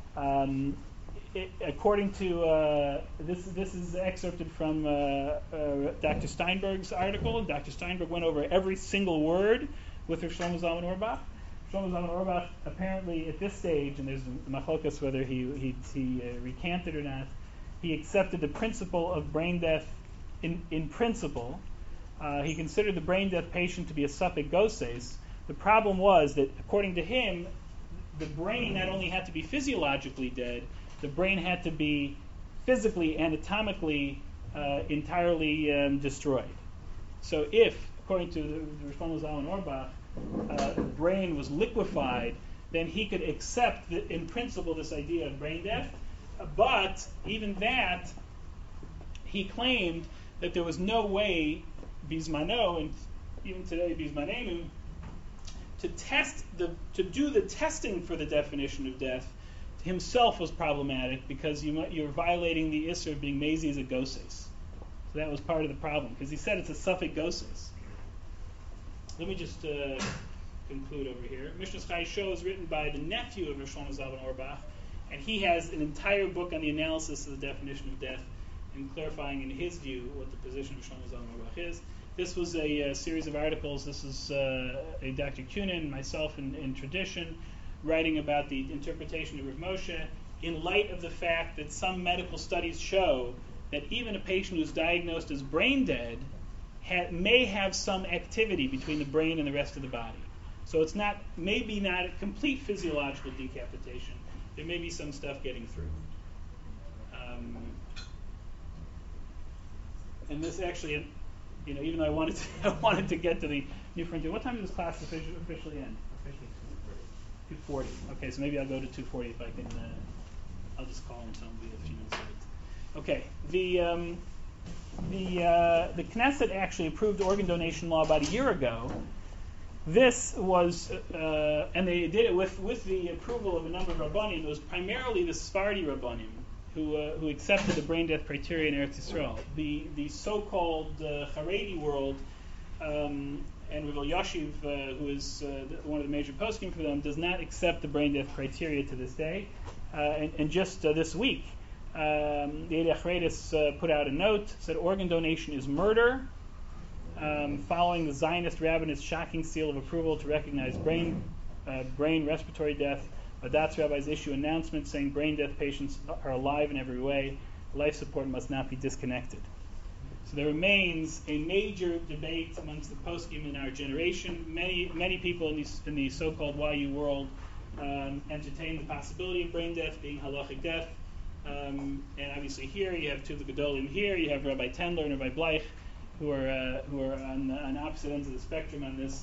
S1: According to this is excerpted from Dr. Steinberg's article. Dr. Steinberg went over every single word with Shlomo Zalman Auerbach. Shlomo Zalman Auerbach apparently at this stage, and there's machlokas whether he recanted or not, he accepted the principle of brain death in principle. He considered the brain death patient to be a suffix goses. The problem was that, according to him, the brain not only had to be physiologically dead, the brain had to be physically, anatomically, entirely destroyed. So if, according to the Shlomo Zalman Auerbach, the brain was liquefied, then he could accept, in principle, this idea of brain death. But even that, he claimed that there was no way, bismano, and even today, bismanenu, to do the testing for the definition of death himself was problematic because you're violating the issur of being mezi as a goses. So that was part of the problem, because he said it's a suffix goses. Let me just conclude over here. Mishnas Chai Sho is written by the nephew of Shlomo Zalman Auerbach, and he has an entire book on the analysis of the definition of death and clarifying, in his view, what the position of Shlomo Zalman Auerbach is. This was a series of articles. This is a Dr. Kunin, myself, in tradition, writing about the interpretation of Rav Moshe in light of the fact that some medical studies show that even a patient who's diagnosed as brain dead may have some activity between the brain and the rest of the body. So it's maybe not a complete physiological decapitation. There may be some stuff getting through. And this actually, even though I wanted to get to the new frontier. What time does this class officially end? 2:40. Okay, so maybe I'll go to 2:40 if I can. I'll just call and tell them we have a few minutes late. Okay. The Knesset actually approved organ donation law about a year ago. This was, and they did it with the approval of a number of Rabbanim. It was primarily the Sephardi Rabbanim who accepted the brain death criteria in Eretz Yisrael. The so-called Haredi world, and Rav Elyashiv, who is one of the major poskim for them, does not accept the brain death criteria to this day. And just this week, the Eidei Achreides put out a note, said organ donation is murder, following the Zionist rabbinate shocking seal of approval to recognize brain respiratory death. Adat's rabbis issue announcement saying brain death patients are alive in every way. Life support must not be disconnected. So there remains a major debate amongst the poskim in our generation. Many people in the so-called YU world entertain the possibility of brain death being halachic death. And obviously here you have two of the Gedolim here. You have Rabbi Tendler and Rabbi Bleich, who are on opposite ends of the spectrum on this.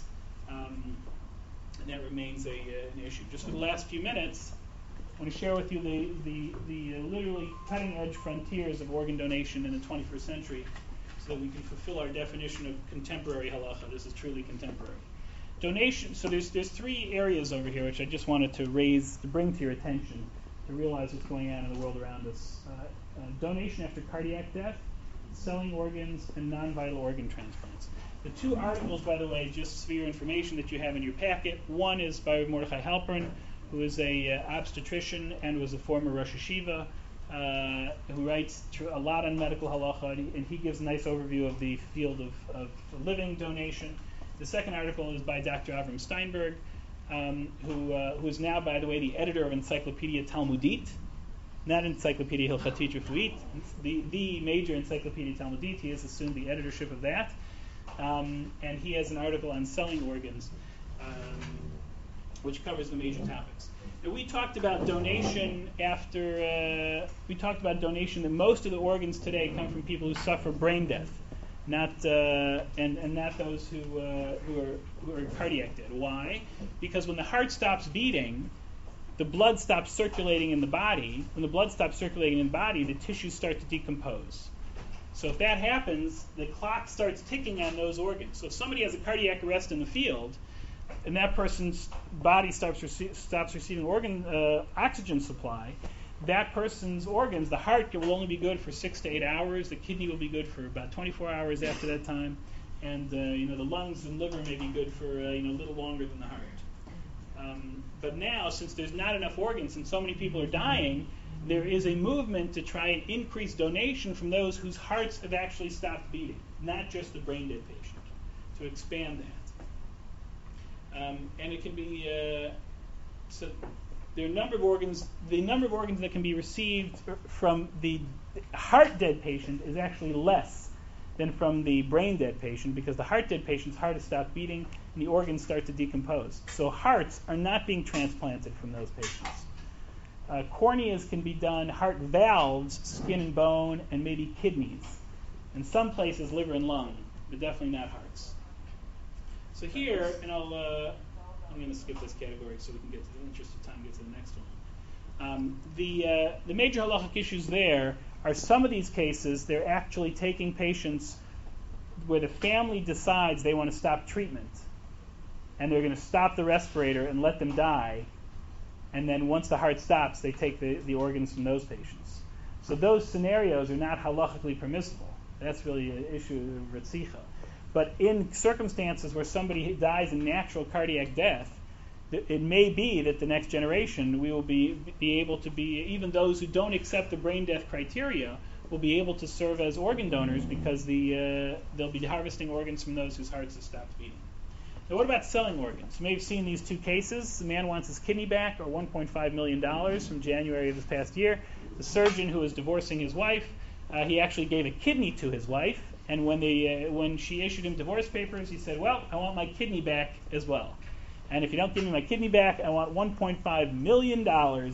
S1: and that remains an issue. Just for the last few minutes, I want to share with you the literally cutting-edge frontiers of organ donation in the 21st century, so that we can fulfill our definition of contemporary halacha. This is truly contemporary. Donation. So there's three areas over here which I just wanted to bring to your attention, to realize what's going on in the world around us. Donation after cardiac death, selling organs, and non-vital organ transplants. The two articles, by the way, just for your information that you have in your packet. One is by Mordechai Halpern, who is a obstetrician and was a former Rosh Yeshiva, who writes a lot on medical halacha, and he gives a nice overview of the field of living donation. The second article is by Dr. Avram Steinberg, who is now, by the way, the editor of Encyclopedia Talmudit, not Encyclopedia Hilchatit Refuit, the major Encyclopedia Talmudit. He has assumed the editorship of that, and he has an article on selling organs, which covers the major topics. Now, we talked about donation that most of the organs today come from people who suffer brain death, not those who are cardiac dead. Why? Because when the heart stops beating, the blood stops circulating in the body. When the blood stops circulating in the body, the tissues start to decompose. So if that happens, the clock starts ticking on those organs. So if somebody has a cardiac arrest in the field, and that person's body stops receiving oxygen supply, that person's organs, the heart will only be good for 6 to 8 hours. The kidney will be good for about 24 hours after that time, and the lungs and liver may be good for a little longer than the heart. But now, since there's not enough organs and so many people are dying, there is a movement to try and increase donation from those whose hearts have actually stopped beating, not just the brain dead patient, to expand that. And it can be so. There are a number of organs. The number of organs that can be received from the heart dead patient is actually less than from the brain dead patient, because the heart dead patient's heart has stopped beating and the organs start to decompose. So hearts are not being transplanted from those patients. Corneas can be done, heart valves, skin and bone, and maybe kidneys. In some places, liver and lung, but definitely not hearts. So here, and I'm going to skip this category so we can get to the interest of time, get to the next one. The major halachic issues there are some of these cases, they're actually taking patients where the family decides they want to stop treatment, and they're going to stop the respirator and let them die, and then once the heart stops, they take the organs from those patients. So those scenarios are not halachically permissible. That's really an issue of Ritzicha. But in circumstances where somebody dies in natural cardiac death, it may be that the next generation we will be able to be, even those who don't accept the brain death criteria, will be able to serve as organ donors, because they'll be harvesting organs from those whose hearts have stopped beating. Now, what about selling organs? You may have seen these two cases. The man wants his kidney back, or $1.5 million from January of this past year. The surgeon who was divorcing his wife, he actually gave a kidney to his wife, and when she issued him divorce papers, he said, well, I want my kidney back as well. And if you don't give me my kidney back, I want $1.5 million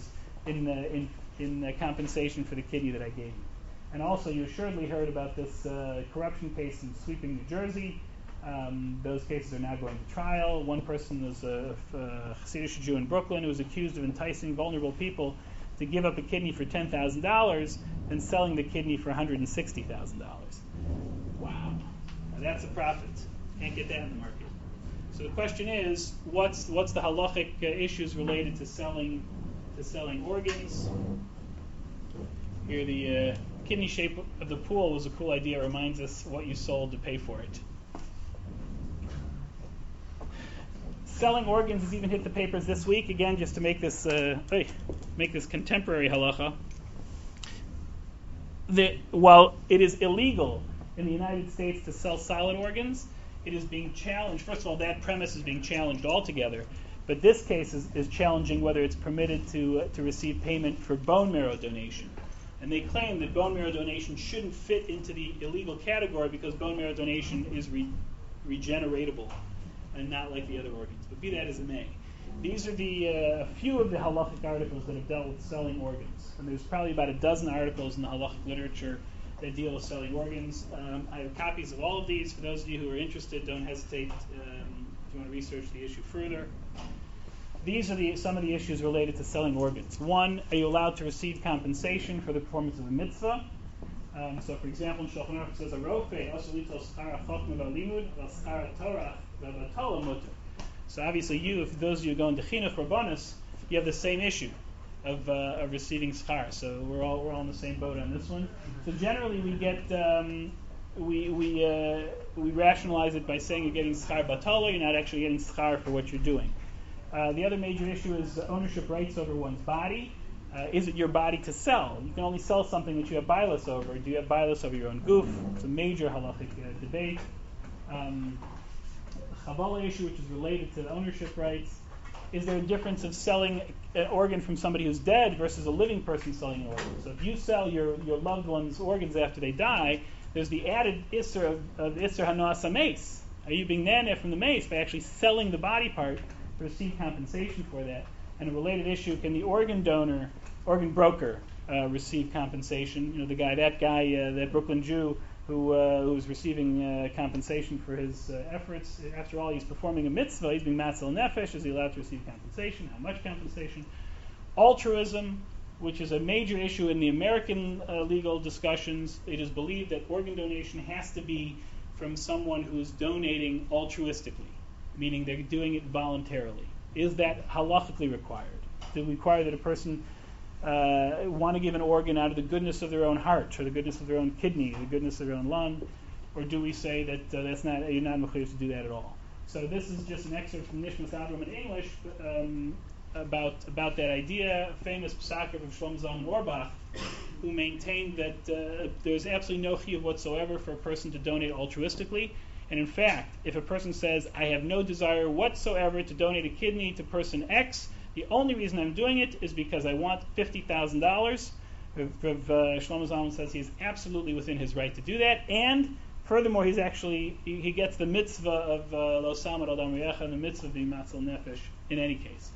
S1: in compensation for the kidney that I gave you. And also, you assuredly heard about this corruption case in Sweeping, New Jersey. Those cases are now going to trial. One person was a Hasidic Jew in Brooklyn who was accused of enticing vulnerable people to give up a kidney for $10,000 and selling the kidney for $160,000. Wow. Now that's a profit. Can't get that in the market. So the question is, what's the halachic issues related to selling organs? Here, the kidney shape of the pool was a cool idea. It reminds us what you sold to pay for it. Selling organs has even hit the papers this week. Again, just to make this contemporary halacha. While it is illegal in the United States to sell solid organs, it is being challenged. First of all, that premise is being challenged altogether. But this case is challenging whether it's permitted to receive payment for bone marrow donation. And they claim that bone marrow donation shouldn't fit into the illegal category because bone marrow donation is regeneratable and not like the other organs. But be that as it may, these are a few of the halachic articles that have dealt with selling organs. And there's probably about a dozen articles in the halachic literature that deal with selling organs. I have copies of all of these. For those of you who are interested, don't hesitate you want to research the issue further. These are some of the issues related to selling organs. One, are you allowed to receive compensation for the performance of a mitzvah? So, for example, in Shulchan Aruch it says, "A rofe also litos schar chachma v'limud v'schar Torah v'batola muter." So, obviously, if those of you going to chinuch rabbanos, you have the same issue of receiving schar. So, we're all in the same boat on this one. So, generally, we get we rationalize it by saying you're getting schar batola. You're not actually getting schar for what you're doing. The other major issue is ownership rights over one's body. Is it your body to sell? You can only sell something that you have bilas over. Do you have bilas over your own goof? It's a major halachic debate. The Chabala issue, which is related to ownership rights. Is there a difference of selling an organ from somebody who's dead versus a living person selling an organ? So if you sell your loved one's organs after they die, there's the added isser of isser hanoas mace. Are you being naneh from the mace by actually selling the body part to receive compensation for that? And a related issue, can the organ broker receive compensation? That Brooklyn Jew who was receiving compensation for his efforts. After all, he's performing a mitzvah. He's being matzal nefesh. Is he allowed to receive compensation? How much compensation? Altruism, which is a major issue in the American legal discussions. It is believed that organ donation has to be from someone who's donating altruistically, meaning they're doing it voluntarily. Is that halachically required? Do we require that a person want to give an organ out of the goodness of their own heart, or the goodness of their own kidney, the goodness of their own lung, or do we say that you're not mechuyev to do that at all? So this is just an excerpt from Nishmas Avram in English about that idea. A famous psaker of Shlomo Zalman Auerbach, who maintained that there's absolutely no chiyuv whatsoever for a person to donate altruistically. And in fact, if a person says, I have no desire whatsoever to donate a kidney to person X, the only reason I'm doing it is because I want $50,000, Shlomo Zalman says he is absolutely within his right to do that. And furthermore, he gets the mitzvah of lo samad al dam reyecha, and the mitzvah of being matzal nefesh in any case.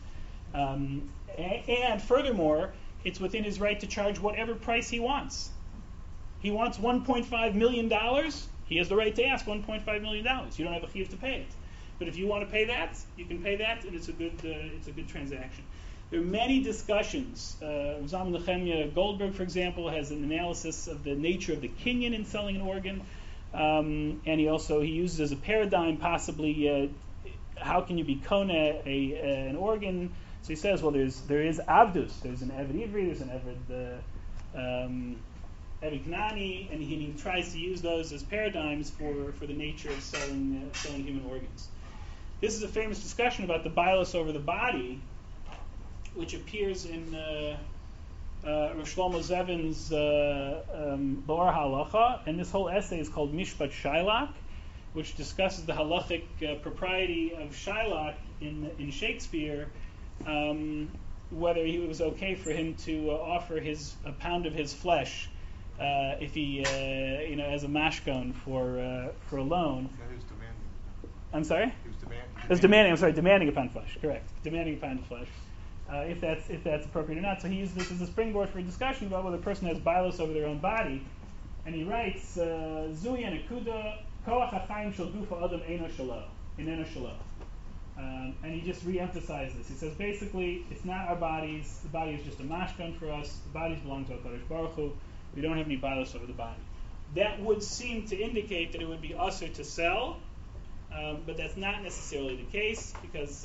S1: And furthermore, it's within his right to charge whatever price he wants. He wants $1.5 million. He has the right to ask $1.5 million. You don't have a chiyuv to pay it. But if you want to pay that, you can pay that, and it's a good transaction. There are many discussions. Zalman Nehemiah Goldberg, for example, has an analysis of the nature of the kinyan in selling an organ, and he uses as a paradigm possibly how can you be kona an organ. So he says, well, there is avdus, there's an eved ivri, there's an eved Eved Knani, and he tries to use those as paradigms for the nature of selling human organs. This is a famous discussion about the bilos over the body, which appears in Rav Shlomo Zevin's Ba'or Halacha, and this whole essay is called Mishpat Shylock, which discusses the halachic propriety of Shylock in Shakespeare, whether it was okay for him to offer a pound of his flesh if he, as a mashkon for a loan.
S9: Yeah, he was demanding.
S1: I'm sorry?
S9: He was demanding.
S1: Demanding a pound of flesh. Correct. Demanding a pound of flesh. If that's appropriate or not. So he used this as a springboard for a discussion about whether a person has bilos over their own body, and he writes, Zui anakuda koach hachayim shel gufa adam eino shelo. And he just re-emphasizes this. He says basically, it's not our bodies. The body is just a mashkon for us. The bodies belong to HaKadosh Baruch Hu. We don't have any bilos over the body. That would seem to indicate that it would be usher to sell, but that's not necessarily the case, because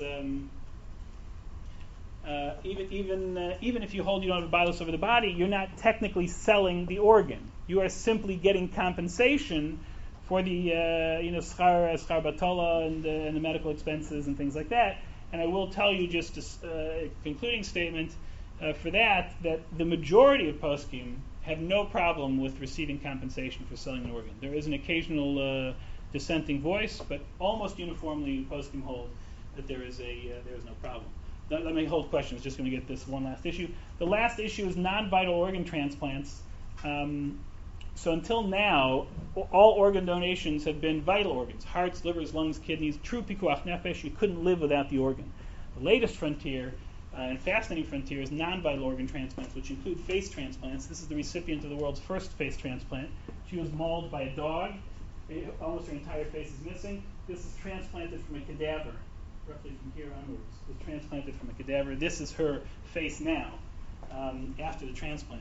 S1: even if you hold you don't have a bilos over the body, you're not technically selling the organ. You are simply getting compensation for the schar batola and the medical expenses and things like that. And I will tell you just a concluding statement for that the majority of poskim have no problem with receiving compensation for selling an organ. There is an occasional dissenting voice, but almost uniformly poskim hold that there is no problem. Let me hold questions. Just going to get this one last issue. The last issue is non-vital organ transplants. So until now, all organ donations have been vital organs: hearts, livers, lungs, kidneys. True pikuach nefesh. You couldn't live without the organ. The latest frontier and fascinating frontier is non-vital organ transplants, which include face transplants. This is the recipient of the world's first face transplant. She was mauled by a dog. Almost her entire face is missing. This is transplanted from a cadaver, roughly from here onwards. Was transplanted from a cadaver. This is her face now, after the transplant.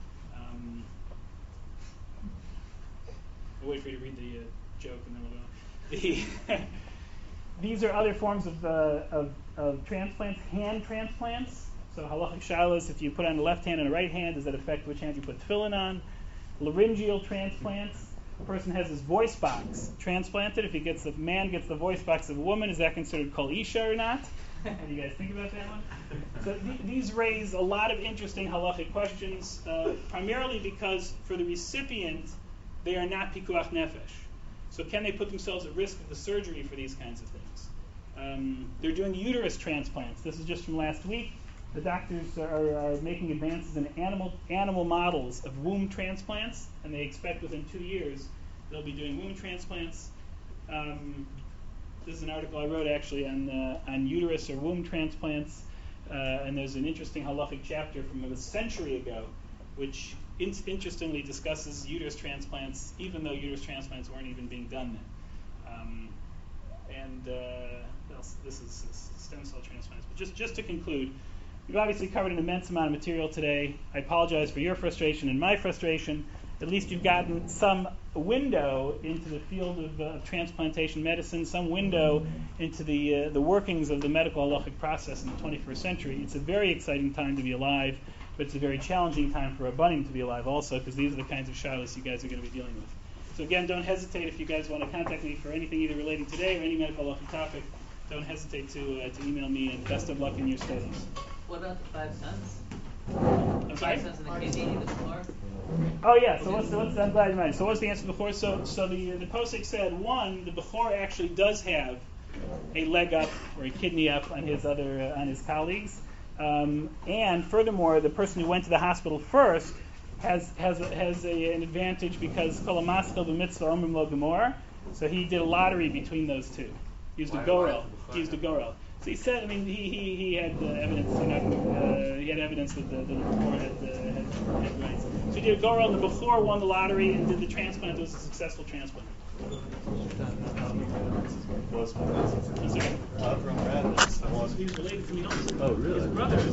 S1: I'll wait for you to read the joke, and then we'll go. These are other forms of transplants. Hand transplants. So halachic shalos, if you put on the left hand and the right hand, does that affect which hand you put tefillin on? Laryngeal transplants. A person has his voice box transplanted. If a man gets the voice box of a woman, is that considered kol isha or not? What do you guys think about that one? So these raise a lot of interesting halachic questions, primarily because for the recipient, they are not pikuach nefesh. So can they put themselves at risk of the surgery for these kinds of things? They're doing uterus transplants. This is just from last week. The doctors are making advances in animal models of womb transplants, and they expect within 2 years they'll be doing womb transplants. This is an article I wrote actually on uterus or womb transplants, and there's an interesting halachic chapter from a century ago, which interestingly discusses uterus transplants, even though uterus transplants weren't even being done then. This is stem cell transplants. But just to conclude, we've obviously covered an immense amount of material today. I apologize for your frustration and my frustration. At least you've gotten some window into the field of transplantation medicine, some window into the workings of the medical halachic process in the 21st century. It's a very exciting time to be alive, but it's a very challenging time for Rabbanim to be alive also, because these are the kinds of shilas you guys are going to be dealing with. So again, don't hesitate if you guys want to contact me for anything either relating today or any medical halachic topic. Don't hesitate to email me, and best of luck in your studies.
S6: What about the 5 cents?
S1: I'm sorry?
S6: 5 cents in the kidney, the floor?
S1: Oh yeah. So what's I'm glad you reminded. So what's the answer before? So the posik said, one, the bechor actually does have a leg up or a kidney up on his colleagues, and furthermore, the person who went to the hospital first has an advantage because kol hamaskil b'mitzvah omrim lo gemor. So he did a lottery between those two. He used a gorel. So he said, he had evidence. He had evidence that the bechor had rights. So he did a gorel, and the bechor won the lottery and did the transplant. It was a successful transplant.
S3: Was
S1: I'm sorry?
S3: Avram Radnitz.
S1: He's related to me also.
S3: Oh, really?
S1: His brother.